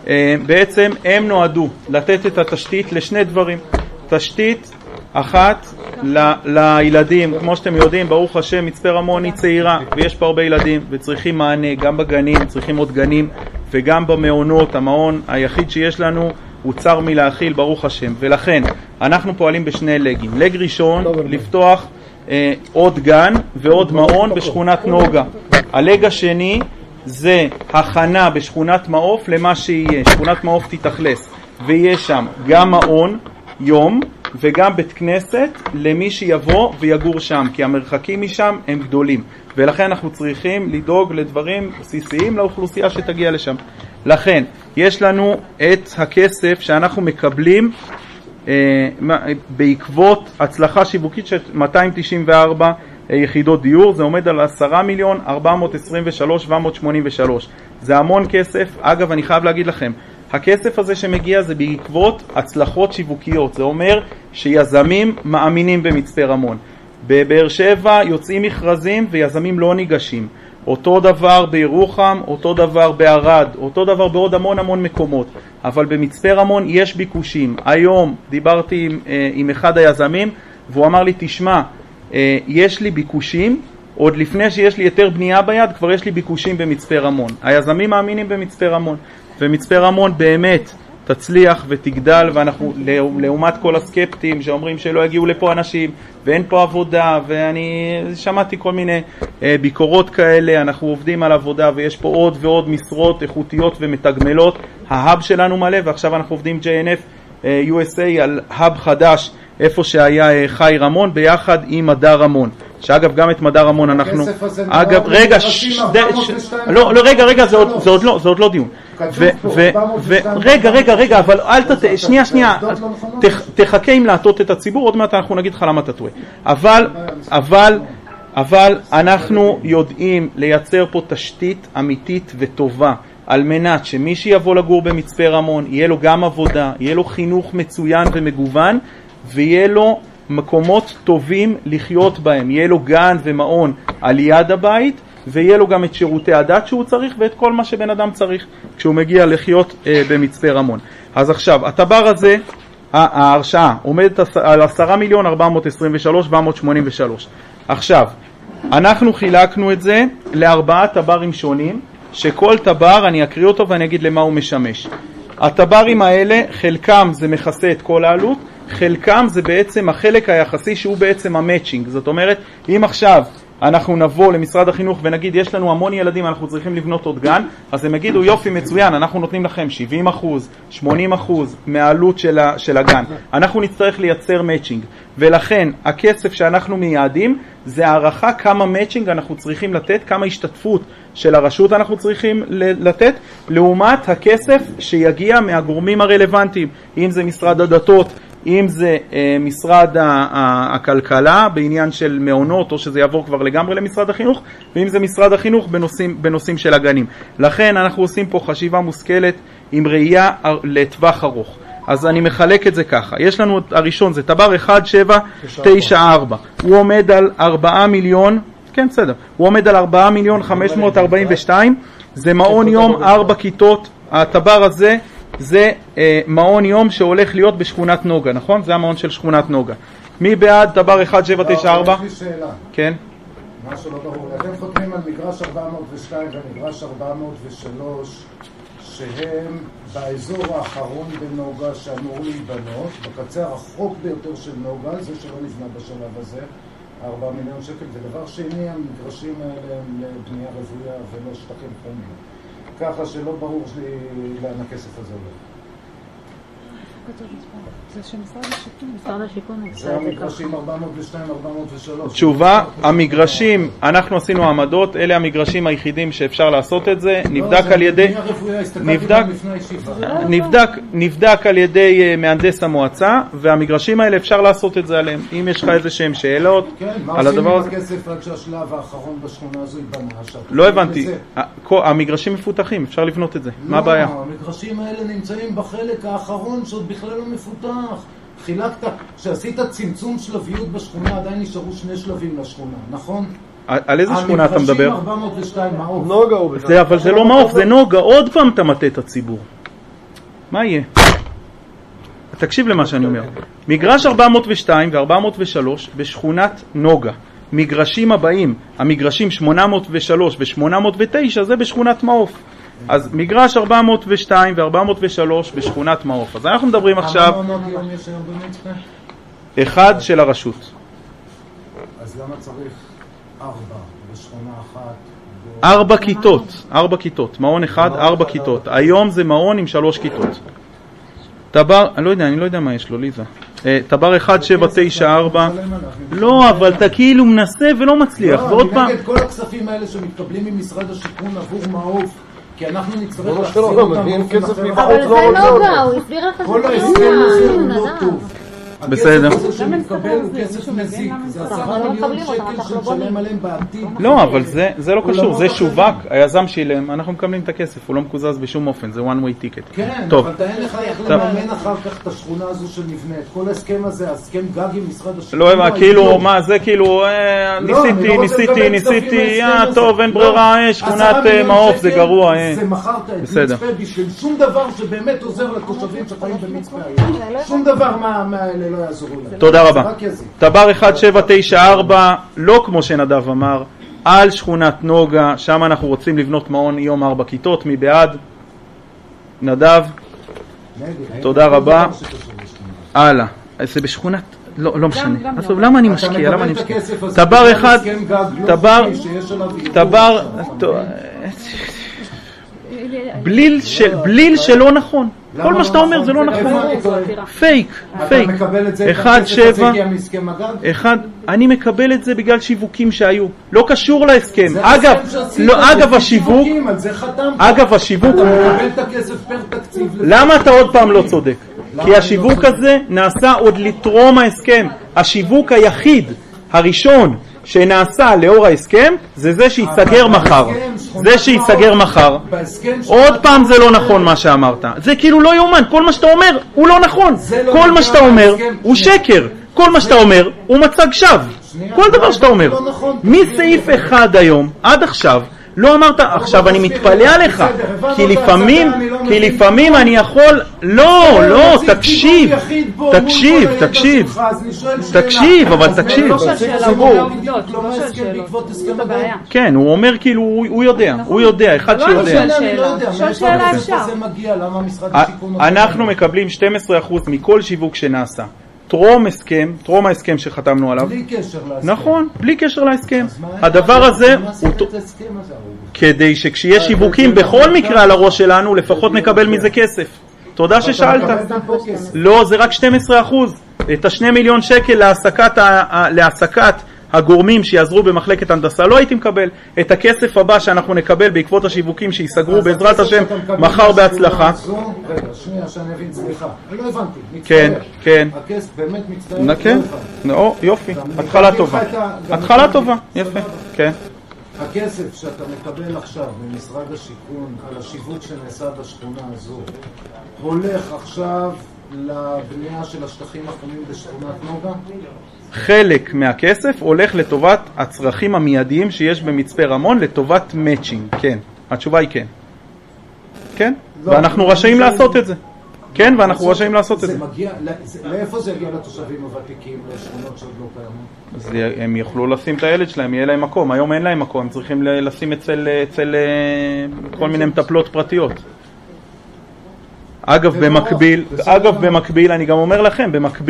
בעצם הם נועדו לתת את התשתית לשני דברים. תשתית אחת ל- לילדים, כמו שאתם יודעים, ברוך השם, מצפה רמון היא צעירה, ויש פה הרבה ילדים, וצריכים מענה, גם בגנים, צריכים עוד גנים, וגם במעונות. המעון היחיד שיש לנו הוא צר מלהכיל, ברוך השם. ולכן, אנחנו פועלים בשני לגים. לג ראשון, לפתוח אה, עוד גן ועוד מעון בשכונת נוגה. הלג השני זה הכנה בשכונת מעוף למה שיהיה. שכונת מעוף תתאכלס, ויש שם גם מעון יום וגם בית כנסת למי שיבוא ויגור שם, כי המרחקים משם הם גדולים, ולכן אנחנו צריכים לדאוג לדברים בסיסיים לאוכלוסייה שתגיע לשם. לכן יש לנו את הכסף שאנחנו מקבלים אה, בעקבות הצלחה שיווקית של מאתיים תשעים וארבע יחידות דיור. זה עומד על עשרה מיליון ארבע מאות עשרים ושלוש אלף שבע מאות שמונים ושלוש. זה המון כסף. אגב, אני חייב להגיד לכם, הכסף הזה שמגיע זה בעקבות הצלחות שיווקיות. זה אומר שיזמים מאמינים במצפה רמון. בבאר שבע יוצאים מכרזים ויזמים לא ניגשים. אותו דבר בירוחם, אותו דבר בערד, אותו דבר בעוד המון המון מקומות. אבל במצפה רמון יש ביקושים. היום דיברתי עם, עם אחד היזמים והוא אמר לי, תשמע, יש לי ביקושים, עוד לפני שיש לי יותר בנייה ביד, כבר יש לי ביקושים במצפה רמון. היזמים מאמינים במצפה רמון. ומצפה רמון באמת תצליח ותגדל, ואנחנו לעומת כל הסקפטים שאומרים שלא יגיעו לפה אנשים ואין פה עבודה, ואני שמעתי כל מיני ביקורות כאלה. אנחנו עובדים על עבודה ויש פה עוד ועוד משרות איכותיות ומתגמלות. ההאב שלנו מלא, ועכשיו אנחנו עובדים ג'יי אן אף יו אס איי על האב חדש איפה שהיה חי רמון ביחד עם מדע רמון, שאגב גם את מדע רמון אנחנו אגב רגע לא לא רגע רגע זה עוד לא זה עוד לא דיון רגע רגע רגע אבל אל תת שנייה שנייה תחכה עם להטות את הציבור, עוד מעט אנחנו נגיד לך למה אתה טועה. אבל אבל אבל אנחנו יודעים לייצר פה תשתית אמיתית וטובה על מנת שמי שיבוא לגור במצפה רמון יהיה לו גם עבודה, יהיה לו חינוך מצוין ומגוון, ויהיה לו מקומות טובים לחיות בהם. יהיה לו גן ומעון על יד הבית, ויהיה לו גם את שירותי הדת שהוא צריך ואת כל מה שבן אדם צריך כשהוא מגיע לחיות אה, במצפה רמון. אז עכשיו, הטבר הזה, ההרשאה עומדת על עשרה מיליון ארבע מאות עשרים ושלוש אלף שבע מאות שמונים ושלוש. עכשיו, אנחנו חילקנו את זה לארבעה טברים שונים, שכל טבר אני אקריא אותו ואני אגיד למה הוא משמש. הטברים האלה, חלקם זה מכסה את כל העלות, חלקם זה בעצם החלק היחסי שהוא בעצם המאצ'ינג. זאת אומרת, אם עכשיו אנחנו נבוא למשרד החינוך ונגיד יש לנו המון ילדים, אנחנו צריכים לבנות עוד גן, אז הם יגידו יופי מצוין, אנחנו נותנים לכם שבעים אחוז, שמונים אחוז מהעלות של, ה, של הגן. אנחנו נצטרך לייצר מאצ'ינג, ולכן הכסף שאנחנו מייעדים זה הערכה כמה מאצ'ינג אנחנו צריכים לתת, כמה השתתפות של הרשות אנחנו צריכים לתת, לעומת הכסף שיגיע מהגורמים הרלוונטיים, אם זה משרד הדתות, אם זה אה, משרד הכלכלה בעניין של מעונות, או שזה יעבור כבר לגמרי למשרד החינוך, ואם זה משרד החינוך בנושאים, בנושאים של הגנים. לכן אנחנו עושים פה חשיבה מושכלת עם ראייה לטווח ארוך. אז אני מחלק את זה ככה. יש לנו הראשון, זה טבר אחד שבע תשע ארבע. הוא עומד על ארבעה מיליון, כן בסדר, הוא עומד על ארבעה מיליון חמש מאות ארבעים ושתיים. זה מעון יום, ארבע כיתות. הטבר הזה זה אה, מעון יום שהולך להיות בשכונת נוגה, נכון? זה המעון של שכונת נוגה. מי בעד טבר אחד שבע תשע ארבע? יש לי שאלה. כן. משהו לא ברור. אתם חותמים על מגרש ארבע מאות ושתיים ומגרש ארבע מאות ושלוש, שהם באזור האחרון בנוגה שאמור להיבנות, בקצה הרחוק ביותר של נוגה, זה שלא נבנה בשלב הזה, ארבעה מיליון שקל. ודבר שני, המגרשים האלה הם לבנייה רוויה ולא שטחים חומים. ככה שלא ברור לאן הכסף הזה הולך. זה שמשרד השיכון. משרד השיכון. זה המגרשים ארבע מאות ושתיים ארבע מאות ושלוש. תשובה, המגרשים, אנחנו עשינו העמדות, אלה המגרשים היחידים שאפשר לעשות את זה, נבדק על ידי, נבדק, נבדק, נבדק על ידי מהנדס המועצה, והמגרשים האלה אפשר לעשות את זה עליהם. אם יש לך איזה שהם שאלות על הדבר הזה. כן, מה עושים עם הכסף עד שהשלב האחרון בשכונה הזו ייבנה? לא הבנתי, המגרשים מפותחים, אפשר לבנות את זה, מה הבעיה? לא, המגרשים האלה נמצאים בחלק האחרון שעוד בכלל לא מפותח. חילקת, כשעשית צמצום שלביות בשכונה, עדיין נשארו שני שלבים לשכונה, נכון? על איזה שכונה אתה מדבר? המגרשים ארבע מאות ושתיים, מעוף. נוגה הוא בכלל. זה, אבל זה לא מעוף, זה נוגה, עוד פעם אתה מטה את הציבור. מה יהיה? תקשיב למה שאני אומר. מגרש ארבע מאות ושתיים ו-ארבע מאות ושלוש בשכונת נוגה. מגרשים הבאים, המגרשים שמונה מאות ושלוש ו-שמונה מאות ותשע, זה בשכונת מעוף. אז מגרש ארבע מאות ושתיים ו-ארבע מאות ושלוש בשכונת מעוף. אז אנחנו מדברים עכשיו אחד של הרשות. אז למה צריך ארבע בשכונה אחת? ארבע כיתות, ארבע כיתות, מעון אחד, ארבע כיתות. היום זה מעון עם שלוש כיתות. טבר, אני לא יודע, אני לא יודע מה יש לו, ליזה. טבר אחד שבע תשע ארבע. לא, אבל אתה כאילו מנסה ולא מצליח. ועוד פעם... אני נגד כל הכספים האלה שמתקבלים ממשרד השיכון עבור מעוף. כי אנחנו נצטרך להחזיר אותם באופן אחר. אבל זה נוגה, הוא הסביר לך כל ההסכם הזה הוא לא טוב. בסדר. הכסף הזה שמתקבל הוא כסף מזיק. זה עשרה מיליון שקל שנשלם עליהם בעתיד. לא, אבל זה לא קשור, זה שווק, היזם שילם, אנחנו מקבלים את הכסף, הוא לא מקוזז בשום אופן, זה one way ticket. כן, אבל אין לך איך לממן אחר כך את השכונה הזו שנבנית. כל ההסכם הזה, הסכם גג עם משרד השיכון. לא, כאילו, מה, זה כאילו, ניסיתי, ניסיתי, ניסיתי, אה, טוב, אין ברירה, שכונת מעוף, זה גרוע, אה. זה מכרת את מצפה בשביל שום דבר שבאמת עוזר לתושבים שחיים במצפה היום. שום דבר מהאלה לא יעזרו להם. תודה רבה. טבר אחד שבע תשע ארבע, לא כמו שנדב אמר, על שכונת נוגה, שם אנחנו רוצים לבנות מעון יום ארבע כיתות, מי בעד? נדב? תודה רבה. הלאה. זה בשכונת... לא, לא משנה. למה אני משקיע? למה אני משקיע? טבר אחד... טבר... טבר... בליל של, בליל שלא נכון. כל מה שאתה אומר זה לא נכון. פייק, פייק. אחד שבע, אחד, אני מקבל את זה בגלל שיווקים שהיו. לא קשור להסכם. אגב, לא, אגב השיווק, אגב השיווק, למה אתה עוד פעם לא צודק? כי השיווק הזה נעשה עוד לטרום ההסכם. השיווק היחיד, הראשון, שנעשה לאור ההסכם, זה זה שיסגר מחר. זה שיסגר מחר. עוד פעם זה לא נכון מה שאמרת. זה כאילו לא יומן. כל מה שאתה אומר הוא לא נכון. כל מה שאתה אומר הוא שקר. כל מה שאתה אומר הוא מצג שווא. כל דבר שאתה אומר. מסעיף אחד היום עד עכשיו לא אמרת, עכשיו אני מתפלא עליך, כי לפעמים, כי לפעמים אני יכול, לא, לא, תקשיב, תקשיב, תקשיב, תקשיב, אבל תקשיב. כן, הוא אומר כאילו, הוא יודע, הוא יודע, אחד שיודע. אנחנו מקבלים שנים עשר אחוז מכל שיווק שנעשה. טרום הסכם, טרום ההסכם שחתמנו עליו. בלי קשר להסכם. נכון, בלי קשר להסכם. הדבר הזה הוא כדי שכשיש שיווקים בכל מקרה על הראש שלנו, לפחות נקבל מזה כסף. תודה ששאלת. לא, זה רק שנים עשר אחוז. את השני מיליון שקל להעסקת, להעסקת הגורמים שיעזרו במחלקת הנדסה לא הייתי מקבל. את הכסף הבא שאנחנו נקבל בעקבות השיווקים שיסגרו בעזרת השם מחר בהצלחה. רגע, שנייה שאני אבין, סליחה. לא הבנתי. כן, כן. הכסף באמת מצטער. כן, יופי. התחלה טובה. התחלה טובה, יפה. כן. הכסף שאתה מקבל עכשיו ממשרד השיכון על השיווק שנעשה בשכונה הזו הולך עכשיו לבנייה של השטחים החומים בשכונת נוגה? חלק מהכסף הולך לטובת הצרכים המיידיים שיש במצפה רמון לטובת מאצ'ינג, כן. התשובה היא כן. כן? ואנחנו רשאים לעשות את זה. כן, ואנחנו רשאים לעשות את זה. לאיפה זה יגיע לתושבים הוותיקים, לשכונות שעוד לא קיימות? אז הם יוכלו לשים את הילד שלהם, יהיה להם מקום. היום אין להם מקום, הם צריכים לשים אצל, אצל כל מיני מטפלות פרטיות. אגב, במקביל, אגב, במקביל, אני גם אומר לכם, במקביל,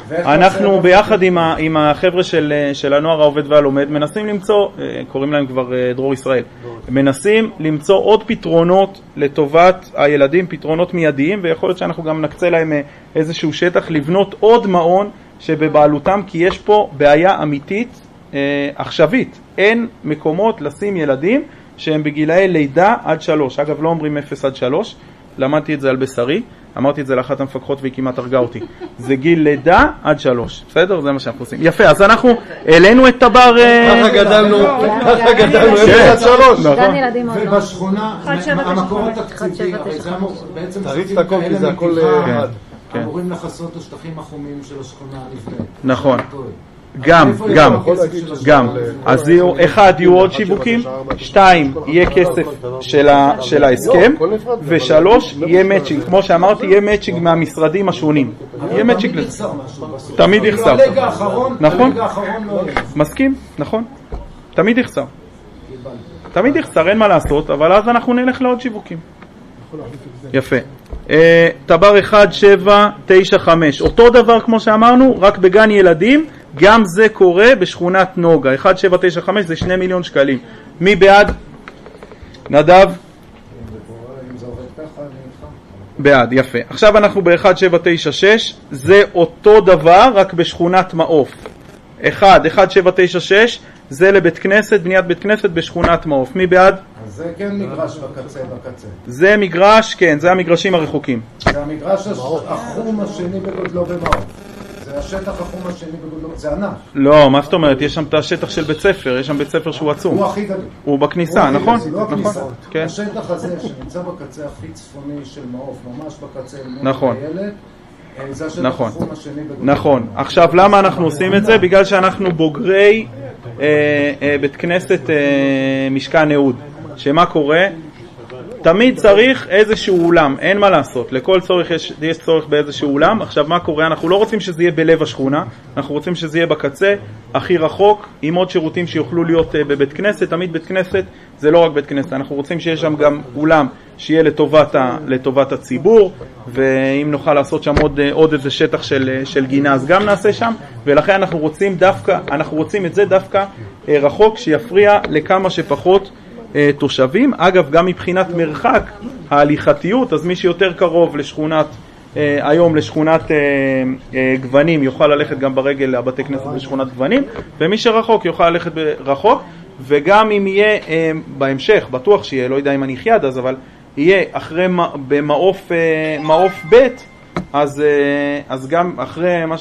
אנחנו ביחד עם, ה, עם החבר'ה של, של הנוער העובד והלומד מנסים למצוא, קוראים להם כבר דרור ישראל, מנסים למצוא עוד פתרונות לטובת הילדים, פתרונות מיידיים, ויכול להיות שאנחנו גם נקצה להם איזשהו שטח לבנות עוד מעון שבבעלותם, כי יש פה בעיה אמיתית אה, עכשווית. אין מקומות לשים ילדים שהם בגילאי לידה עד שלוש. אגב, לא אומרים אפס עד שלוש, למדתי את זה על בשרי, אמרתי את זה לאחת המפקחות והיא כמעט הרגה אותי. זה גיל לידה עד שלוש, בסדר? זה מה שאנחנו עושים. יפה, אז אנחנו העלינו את טבר... ככה גדלנו, ככה גדלנו, אפס עד שלוש. ובשכונה, המקורות התקציבי, בעצם תריץ את הכל, כי זה הכל אחד. אמורים לחסות את השטחים החומים של השכונה הנבנית. נכון. גם, גם, גם. אז אחד, יהיו עוד שיווקים, שתיים, יהיה כסף של ההסכם, ושלוש, יהיה מאצ'ינג. כמו שאמרתי, יהיה מאצ'ינג מהמשרדים השונים. יהיה מאצ'ינג לזה. תמיד יחסר. נכון? מסכים? נכון? תמיד יחסר. תמיד יחסר, אין מה לעשות, אבל אז אנחנו נלך לעוד שיווקים. יפה. טבר אחד, שבע, תשע, חמש. אותו דבר כמו שאמרנו, רק בגן ילדים. גם זה קורה בשכונת נוגה. אחד, שבע, תשע, חמש זה שני מיליון שקלים. מי בעד? נדב? בעד, יפה. עכשיו אנחנו ב-אחד, שבע, תשע, שש. זה אותו דבר, רק בשכונת מעוף. אחד, אחד, שבע, תשע, שש. זה לבית כנסת, בניית בית כנסת בשכונת מעוף. מי בעד? אז זה כן מגרש בקצה, בקצה. זה מגרש, כן, זה המגרשים הרחוקים. זה המגרש החום השני בגודלו במעוף. זה השטח החום השני בגודלו, זה ענף. לא, מה זאת אומרת? יש שם את השטח של בית ספר, יש שם בית ספר שהוא עצום. הוא הכי גדול. הוא בכניסה, נכון? נכון. השטח הזה שנמצא בקצה הכי צפוני של מעוף, ממש בקצה, נכון. זה השטח החום השני בגודלו. נכון. עכשיו, למה אנחנו עושים את זה? בגלל שאנחנו בוגרי בית כנסת משכן אהוד. שמה קורה? תמיד צריך איזשהו אולם, אין מה לעשות. לכל צורך יש, יש צורך באיזשהו אולם. עכשיו מה קורה? אנחנו לא רוצים שזה יהיה בלב השכונה, אנחנו רוצים שזה יהיה בקצה, הכי רחוק, עם עוד שירותים שיוכלו להיות בבית כנסת. תמיד בית כנסת זה לא רק בית כנסת, אנחנו רוצים שיש שם גם אולם שיהיה לטובת, ה, לטובת הציבור, ואם נוכל לעשות שם עוד, עוד איזה שטח של, של גינה, אז גם נעשה שם, ולכן אנחנו רוצים דווקא, אנחנו רוצים את זה דווקא רחוק, שיפריע לכמה שפחות תושבים. אגב, גם מבחינת מרחק ההליכתיות, אז מי שיותר קרוב לשכונת, היום לשכונת גוונים יוכל ללכת גם ברגל לבתי כנסת בשכונת גוונים, ומי שרחוק יוכל ללכת רחוק. וגם אם יהיה בהמשך, בטוח שיהיה, לא יודע אם אני אחיה עד אז, אבל יהיה אחרי במעוף מעוף בית, אז, אז גם אחרי מה ש...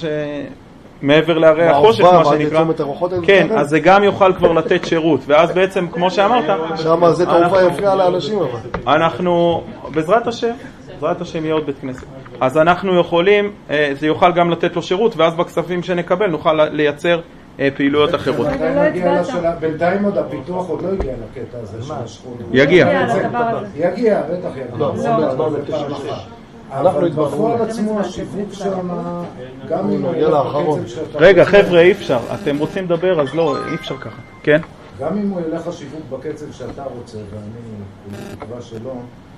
מעבר להרי החושך, מה שנקרא, כן, אז זה גם יוכל כבר לתת שירות, ואז בעצם, כמו שאמרת, שם זה תעופה יפריע לאנשים, אבל אנחנו, בעזרת השם, בעזרת השם יהיה עוד בית כנסת, אז אנחנו יכולים, זה יוכל גם לתת לו שירות, ואז בכספים שנקבל נוכל לייצר פעילויות אחרות. בינתיים עוד הפיתוח עוד לא הגיע לקטע הזה של השכונה. יגיע. יגיע, בטח יגיע. אבל בפועל עצמו השיווק שם, גם אם הוא יהיה בקצב שאתה... רגע, חבר'ה, אי אפשר. אתם רוצים לדבר, אז לא, אי אפשר ככה. כן? גם אם הוא ילך השיווק בקצב שאתה רוצה, ואני תקווה שלא...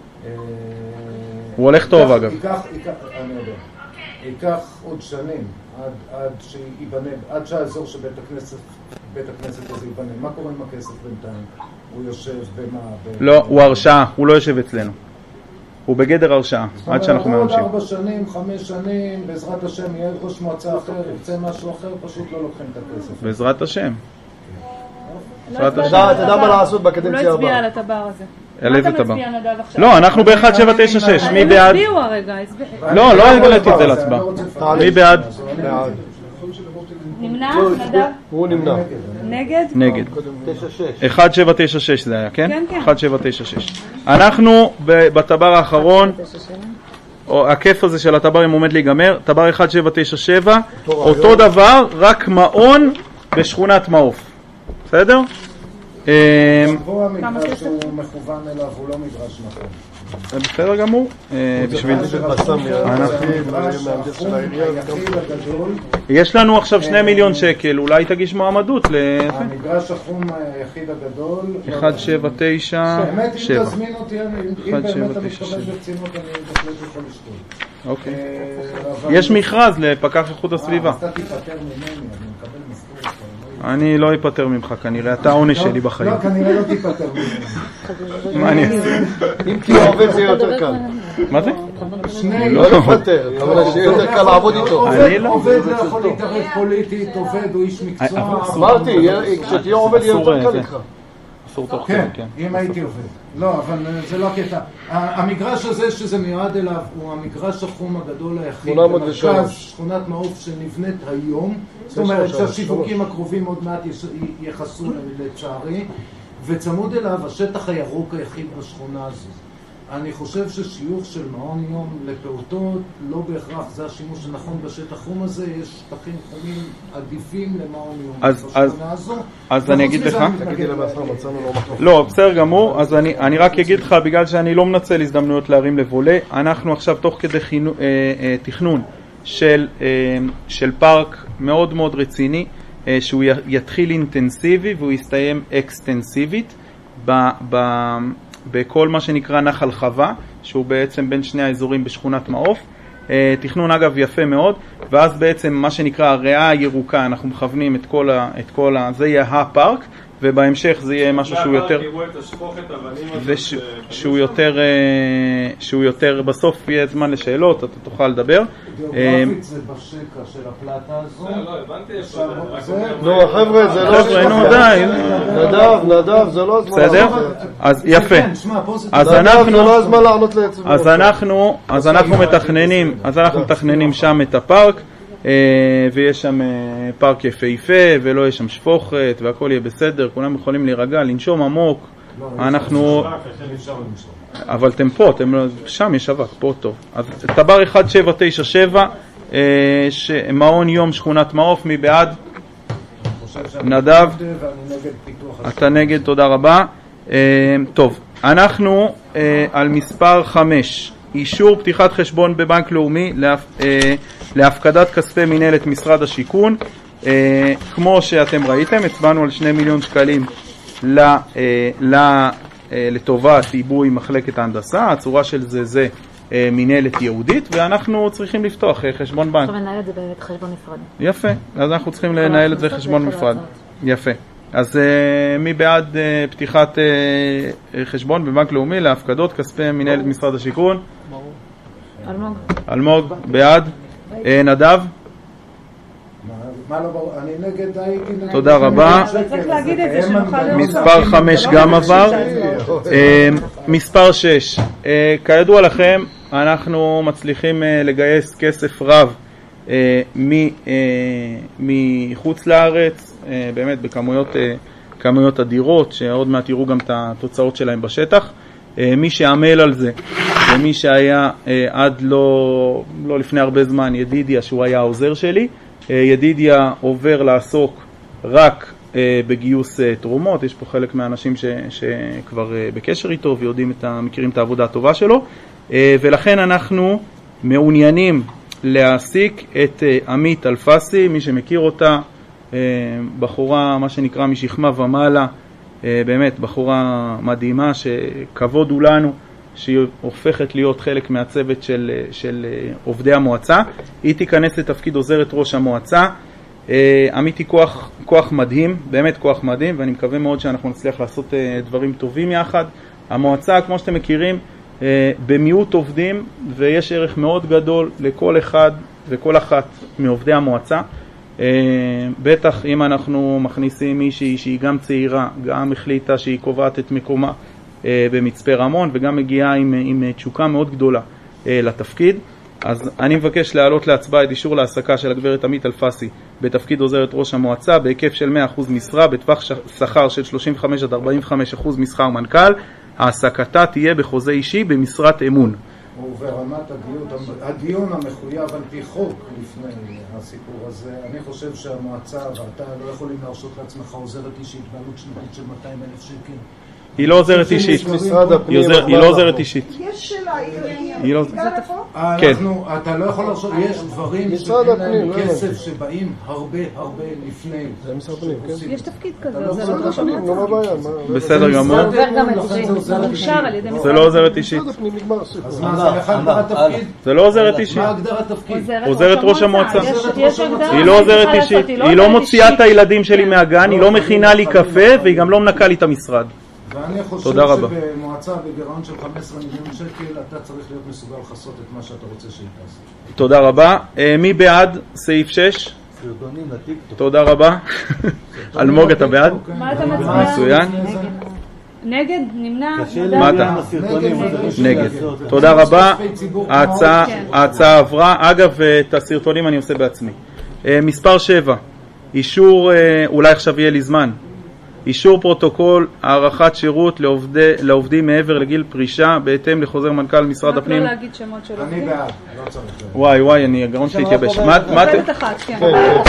הוא הולך טוב, אגב. ייקח, אני יודע. ייקח עוד שנים עד שיבנה, עד שהאזור של בית הכנסת, בית הכנסת הזה ייבנה. מה קורה עם הכסף בינתיים? הוא יושב במה? לא, הוא הרשאה, הוא לא יושב אצלנו. הוא בגדר הרשאה, עד שאנחנו מממשים. עוד ארבע שנים, חמש שנים, בעזרת השם יהיה ראש מועצה אחר, יוצא משהו אחר, פשוט לא לוקחים את הכסף. בעזרת השם. בעזרת השם. אתה יודע מה לעשות בקדנציה הבאה. הוא לא הצביע על הטבר הזה. על איזה טבר? מצביע נדב עכשיו? לא, אנחנו ב-אחד שבע תשע שש, מי בעד? הם הצביעו הרגע, הצביעו. לא, לא הגלתי את זה להצבעה. מי בעד? בעד. נמנע? נדב? הוא נמנע. נגד? נגד. אחד שבע תשע שש זה היה, כן? כן, כן. אחד שבע תשע שש. אנחנו בטבר האחרון, הכיף הזה של הטברים עומד להיגמר, טבר אחד שבע תשע שבע, אותו דבר, רק מעון בשכונת מעוף. בסדר? פה המגרש שהוא מכוון אליו, הוא לא מגרש נכון. בסדר גמור, בשביל יש לנו עכשיו שני מיליון שקל, אולי תגיש מועמדות המגרש החום היחיד הגדול אחד שבע תשע באמת אם תזמין אותי, אם באמת אני מתכוון ברצינות אני בהחלט יכול לשתות. אוקיי. יש מכרז לפקח איכות הסביבה. אתה תיפטר ממני, אני מקבל משכורת. אני לא איפטר ממך כנראה, אתה העונש שלי בחיים. לא, כנראה לא תיפטר ממני. מה אני אעשה? אם תהיה עובד זה יותר קל. מה זה? לא לפטר, אבל שיהיה יותר קל לעבוד איתו. עובד לא יכול להתערב פוליטית, עובד הוא איש מקצוע. אמרתי, כשתהיה עובד יהיה יותר קל איתך. כן, אם הייתי עובד. לא, אבל זה לא קטע. המגרש הזה שזה מיועד אליו הוא המגרש החום הגדול היחיד במרכז שכונת מעוף שנבנית היום. זאת אומרת שהשיווקים הקרובים עוד מעט יחסו לצערי, וצמוד אליו השטח הירוק היחיד בשכונה הזו. אני חושב ששיוך של מעון יום לפעוטות לא בהכרח זה השימוש הנכון בשטח חום הזה, יש שטחים חומים עדיפים למעון יום בשכונה הזו. אז אני אגיד לך, לא, בסדר גמור, אז אני רק אגיד לך, בגלל שאני לא מנצל הזדמנויות להרים לבולה, אנחנו עכשיו תוך כדי תכנון של פארק מאוד מאוד רציני, שהוא יתחיל אינטנסיבי והוא יסתיים אקסטנסיבית בכל מה שנקרא נחל חווה, שהוא בעצם בין שני האזורים בשכונת מעוף. תכנון אגב יפה מאוד, ואז בעצם מה שנקרא הריאה הירוקה, אנחנו מכוונים את כל ה... את כל ה... זה יהיה הפארק, ובהמשך זה יהיה משהו שהוא יותר... ושהוא יותר... שהוא יותר... בסוף יהיה זמן לשאלות, אתה תוכל לדבר. גיאוגרפית זה בשקע של הפלטה הזו. לא, הבנתי. לא, חבר'ה, זה לא... חבר'ה, נו, די. נדב, נדב, זה לא הזמן. בסדר? אז יפה. אז אנחנו... לא הזמן לענות לעצמנו. אז אנחנו... אז אנחנו מתכננים... אז אנחנו מתכננים שם את הפארק. ויש שם פארק יפהפה ולא יש שם שפוכת והכל יהיה בסדר, כולם יכולים להירגע, לנשום עמוק. אנחנו... אבל אתם פה, שם יש אבק, פה טוב. אז טבר אחת שבע תשע שבע, מעון יום שכונת מעוף, מי בעד? נדב? אתה נגד, תודה רבה. טוב, אנחנו על מספר חמש, אישור פתיחת חשבון בבנק לאומי להפקדת כספי מנהלת משרד השיכון. כמו שאתם ראיתם, הצבענו על שני מיליון שקלים לטובת עיבוי מחלקת ההנדסה. הצורה של זה זה מנהלת יהודית, ואנחנו צריכים לפתוח חשבון בנק. עכשיו ננהל את זה בחשבון נפרד. יפה, אז אנחנו צריכים לנהל את זה חשבון נפרד. יפה. אז מי בעד פתיחת חשבון בבנק לאומי להפקדות כספי מנהלת משרד השיכון? אלמוג. אלמוג, בעד. נדב? מה לא ברור? אני נגד הייתי נגד. תודה רבה. צריך להגיד את זה שנוכל לראות. מספר חמש גם עבר. מספר שש. כידוע לכם, אנחנו מצליחים לגייס כסף רב מחוץ לארץ, באמת בכמויות כמויות אדירות, שעוד מעט יראו גם את התוצאות שלהם בשטח. מי שעמל על זה, ומי שהיה עד לא, לא לפני הרבה זמן, ידידיה, שהוא היה העוזר שלי, ידידיה עובר לעסוק רק בגיוס תרומות. יש פה חלק מהאנשים ש, שכבר בקשר איתו ויודעים את, מכירים את העבודה הטובה שלו, ולכן אנחנו מעוניינים להעסיק את עמית אלפסי. מי שמכיר אותה, בחורה מה שנקרא משכמה ומעלה, באמת בחורה מדהימה, שכבוד הוא לנו שהיא הופכת להיות חלק מהצוות של, של עובדי המועצה. היא תיכנס לתפקיד עוזרת ראש המועצה. עמית היא כוח, כוח מדהים, באמת כוח מדהים, ואני מקווה מאוד שאנחנו נצליח לעשות דברים טובים יחד. המועצה, כמו שאתם מכירים, במיעוט עובדים, ויש ערך מאוד גדול לכל אחד וכל אחת מעובדי המועצה. בטח אם אנחנו מכניסים מישהי שהיא גם צעירה, גם החליטה שהיא קובעת את מקומה במצפה רמון, וגם מגיעה עם, עם תשוקה מאוד גדולה לתפקיד. אז אני מבקש להעלות להצבעה את אישור להעסקה של הגברת עמית אלפסי בתפקיד עוזרת ראש המועצה בהיקף של מאה אחוז משרה, בטווח שכר של שלושים וחמש עד ארבעים וחמש אחוז משכר מנכ"ל. העסקתה תהיה בחוזה אישי במשרת אמון. וברמת הדיון, הדיון המחויב על פי חוק לפני הסיפור הזה, אני חושב שהמועצה ואתה לא יכולים להרשות לעצמך עוזרת אישית בעלות שנתית של מאתיים אלף שקל. היא לא עוזרת אישית. היא לא עוזרת אישית. יש שאלה, היא לא... כן. אתה לא יכול לחשוב, יש דברים שאין להם כסף שבאים הרבה הרבה לפני. זה משרד הפנים, כן? יש תפקיד כזה. זה משרד הפנים, לא בעיה. בסדר גמור. זה לא עוזרת אישית. אז מה, זה לך הגדרת תפקיד? זה לא עוזרת אישית. מה הגדרת תפקיד? עוזרת ראש המועצה. היא לא עוזרת אישית. היא לא מוציאה את הילדים שלי מהגן, היא לא מכינה לי קפה והיא גם לא מנקה לי את המשרד. ואני חושב שבמועצה בגירעון של חמישה עשר מיליון שקל אתה צריך להיות מסוגל לחסות את מה שאתה רוצה שהיא תעשה. תודה רבה. מי בעד סעיף שש? תודה רבה. אלמוג, אתה בעד? מה אתה מצביע? מצוין. נגד? נמנע? מה אתה? נגד. תודה רבה. ההצעה עברה. אגב, את הסרטונים אני עושה בעצמי. מספר שבע. אישור, אולי עכשיו יהיה לי זמן. אישור פרוטוקול הערכת שירות לעובדי, לעובדים מעבר לגיל פרישה בהתאם לחוזר מנכ"ל משרד הפנים. רק לא להגיד שמות של עובדים. אני בעד, לא צריך. וואי וואי, אני הגרון שלי התייבש. מה אתם? עובדת אחת, כן.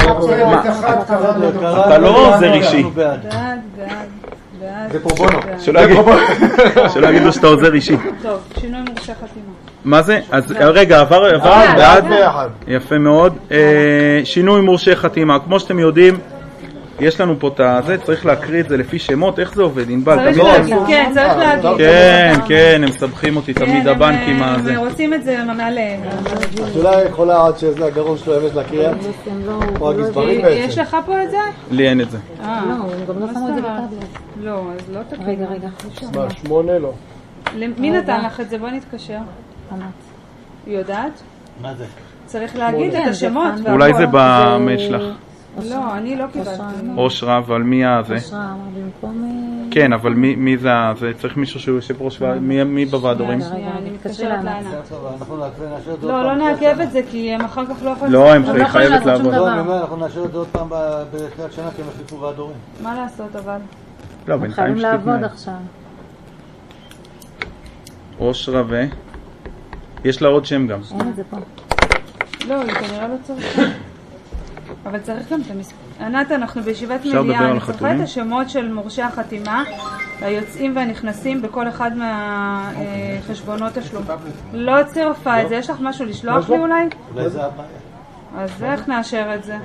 אתה לא עוזר אישי. בעד, בעד, בעד. זה פרובונו. שלא יגידו שאתה עוזר אישי. טוב, שינוי מורשה חתימה. מה זה? אז רגע, עבר, עבר, בעד? יפה מאוד. שינוי מורשה חתימה. כמו שאתם יודעים, יש לנו פה את זה, צריך להקריא את זה לפי שמות, איך זה עובד? ענבל, צריך להגיד, כן, צריך להגיד. כן, כן, הם מסבכים אותי תמיד הבנקים הזה. הם רוצים את זה מעליהם. אולי יכולה עד שזה הגרון שלו אבש להקריאה? או הגזברים בעצם. יש לך פה את זה? לי אין את זה. לא, הם גם לא שמו את זה בטאבלט. לא, אז לא תקריא. רגע, רגע. מה, שמונה לא. מי נתן לך את זה? בוא נתקשר. ענת. היא יודעת? מה זה? צריך להגיד את השמות. אולי זה במייל שלך. לא, אני לא קיבלתי. אושרה, אבל מי הזה? אושרה, אמר במקום... כן, אבל מי זה? זה צריך מישהו שהוא יושב ראש, מי בוועד הורים? אני מתקשרת לענת. אנחנו נאשר את זה עוד פעם. לא, לא נעכב את זה, כי הם אחר כך לא יכולים... לא, הם חייבת לעבוד. אנחנו נאשר את זה עוד פעם בתחילת שנה, כי הם החליפו ועד הורים. מה לעשות, אבל? לא, הם חייבים לעבוד עכשיו. אושרה ו... יש לה עוד שם גם. אין את זה פה. לא, היא כנראה לא צריכה. אבל צריך גם את המספר. ענת, אנחנו בישיבת מליאה, אני צריכה את השמות של מורשי החתימה, היוצאים והנכנסים בכל אחד מהחשבונות השלום. לא צירפה את זה, יש לך משהו לשלוח לי אולי? אולי זה הבעיה. אז איך נאשר את זה?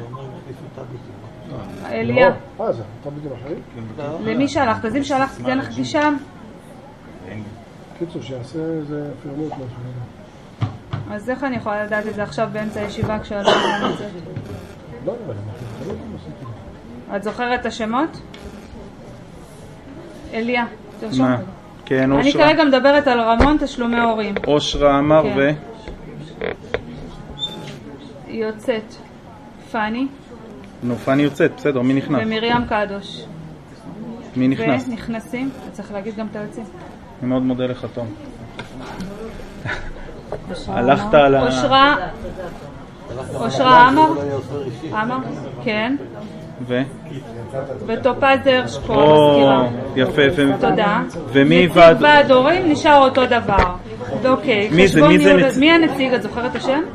אליה. אה, זה טאבלטים אחרים? למי שלחת? אז אם שלחת, תתן לך גישה? קיצור, שיעשה איזה פירמות משהו. אז איך אני יכולה לדעת את זה עכשיו באמצע הישיבה כשאלה לא נמצאת? לא, אבל אני חושב. את זוכרת את השמות? אליה, תרשום. כן, אושרה. אני כרגע מדברת על רמון תשלומי הורים. אושרה אמר ו... יוצאת פני. נו, פני יוצאת, בסדר, מי נכנס? ומרים קדוש. מי נכנס? ונכנסים, צריך להגיד גם את היוצאים. אני מאוד מודה לך, תום. הלכת על ה... אושרה, אושרה אמר, אמר, כן. ו? וטופזר שקור מזכירה. יפה. תודה. ומי ועד... ועד הורים נשאר אותו דבר. אוקיי. מי זה? מי זה נציג? מי הנציג? את זוכרת את השם?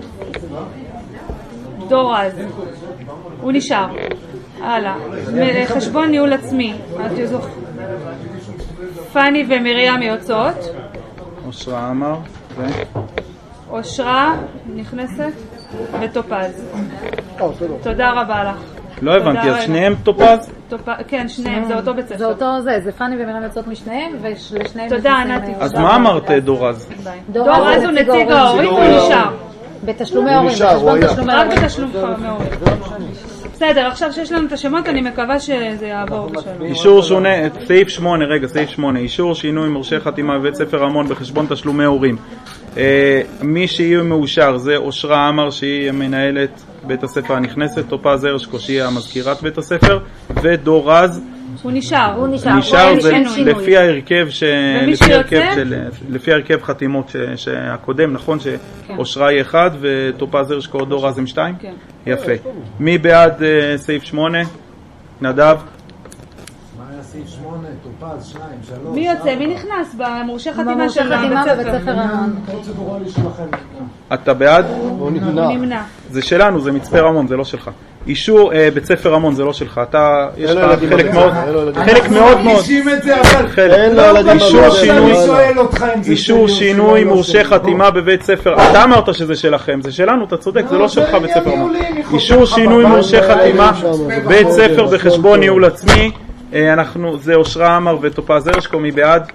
דורז. הוא נשאר. הלאה. חשבון ניהול עצמי. את זוכרת. פני ומרים יוצאות. אושרה אמר. ו? אושרה נכנסת וטופז. תודה רבה לך. לא הבנתי, אז שניהם טופז? כן, שניהם, זה אותו בית ספר. זה אותו זה, זה פני ומרים יוצאות משניהם, ולשניהם... תודה, ענתי. אז מה אמרת דורז? דורז הוא נציג ההורים, הוא נשאר. בתשלומי הורים, בחשבון תשלומי רק הורים. בתשלומי הורים. בסדר, עכשיו שיש לנו את השמות, אני מקווה שזה יעבור בשלום. אישור שונה, סעיף שמונה, רגע, סעיף שמונה, אישור שינוי מורשה חתימה בבית ספר רמון בחשבון תשלומי הורים. מי שיהיה מאושר זה אושרה אמר שהיא מנהלת בית הספר הנכנסת, טופז הרשקו שהיא המזכירת בית הספר, ודור רז הוא נשאר, הוא נשאר, נשאר זה לפי ההרכב ש... לפי ההרכב של... לפי ההרכב חתימות ש... שהקודם, נכון שאושרה היא אחד וטופז הרשקו דור רז הם שתיים? כן. יפה. מי בעד uh, סעיף שמונה? נדב? סעיף שמונה, טופז, שניים, שלוש, מי יוצא? מי נכנס במורשה חתימה של בבית ספר רמון? פרוצדורלי שלכם. אתה בעד? הוא נמנע. נמנע. זה שלנו, זה מצפה רמון, זה לא שלך. אישור אה, בית ספר רמון, זה לא שלך. אתה, יש לך חלק מאוד, חלק מאוד מאוד. אישור שינוי, אישור שינוי מורשה חתימה בבית ספר. אתה אמרת שזה שלכם, זה שלנו, אתה צודק, זה לא שלך בית ספר רמון. אישור שינוי מורשה חתימה, בית ספר בחשבון ניהול עצמי. אנחנו, זה אושרה עמר וטופז הרשקו, מי בעד?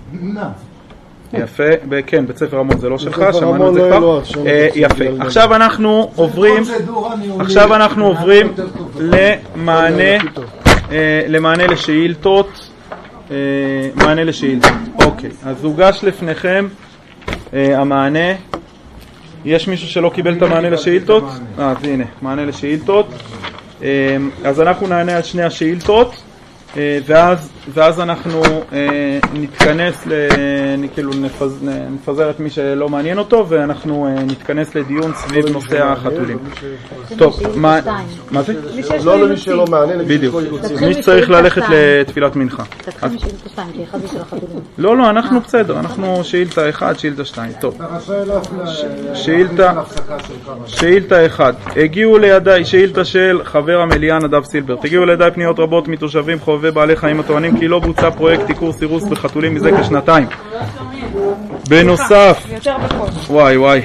יפה, כן, בית ספר רמון זה לא שלך, שמענו את זה כבר. יפה, עכשיו אנחנו עוברים, עכשיו אנחנו עוברים למענה, למענה לשאילתות, מענה לשאילתות. אוקיי, אז הוגש לפניכם המענה. יש מישהו שלא קיבל את המענה לשאילתות? אה, אז הנה, מענה לשאילתות. אז אנחנו נענה על שני השאילתות. ואז, ואז אנחנו אה, נתכנס, ל, כאילו נפז, נפזר את מי שלא מעניין אותו, ואנחנו אה, נתכנס לדיון סביב נושא החתולים. טוב, מה, מה זה? לא למי שלא מעניין, בדיוק. מי שצריך ללכת לתפילת מנחה. תתחיל משאילתה שתיים, כי אחד זה של החתולים. לא, לא, אנחנו בסדר, אנחנו שאילתה אחד, שאילתה שתיים. טוב. שאילתה, שאילתה אחד. הגיעו לידיי, שאילתה של חבר המליאה נדב סילברט. הגיעו לידיי פניות רבות מתושבים חובבי בעלי חיים הטוענים כי לא בוצע פרויקט עיקור סירוס בחתולים מזה כשנתיים. בנוסף, וואי וואי.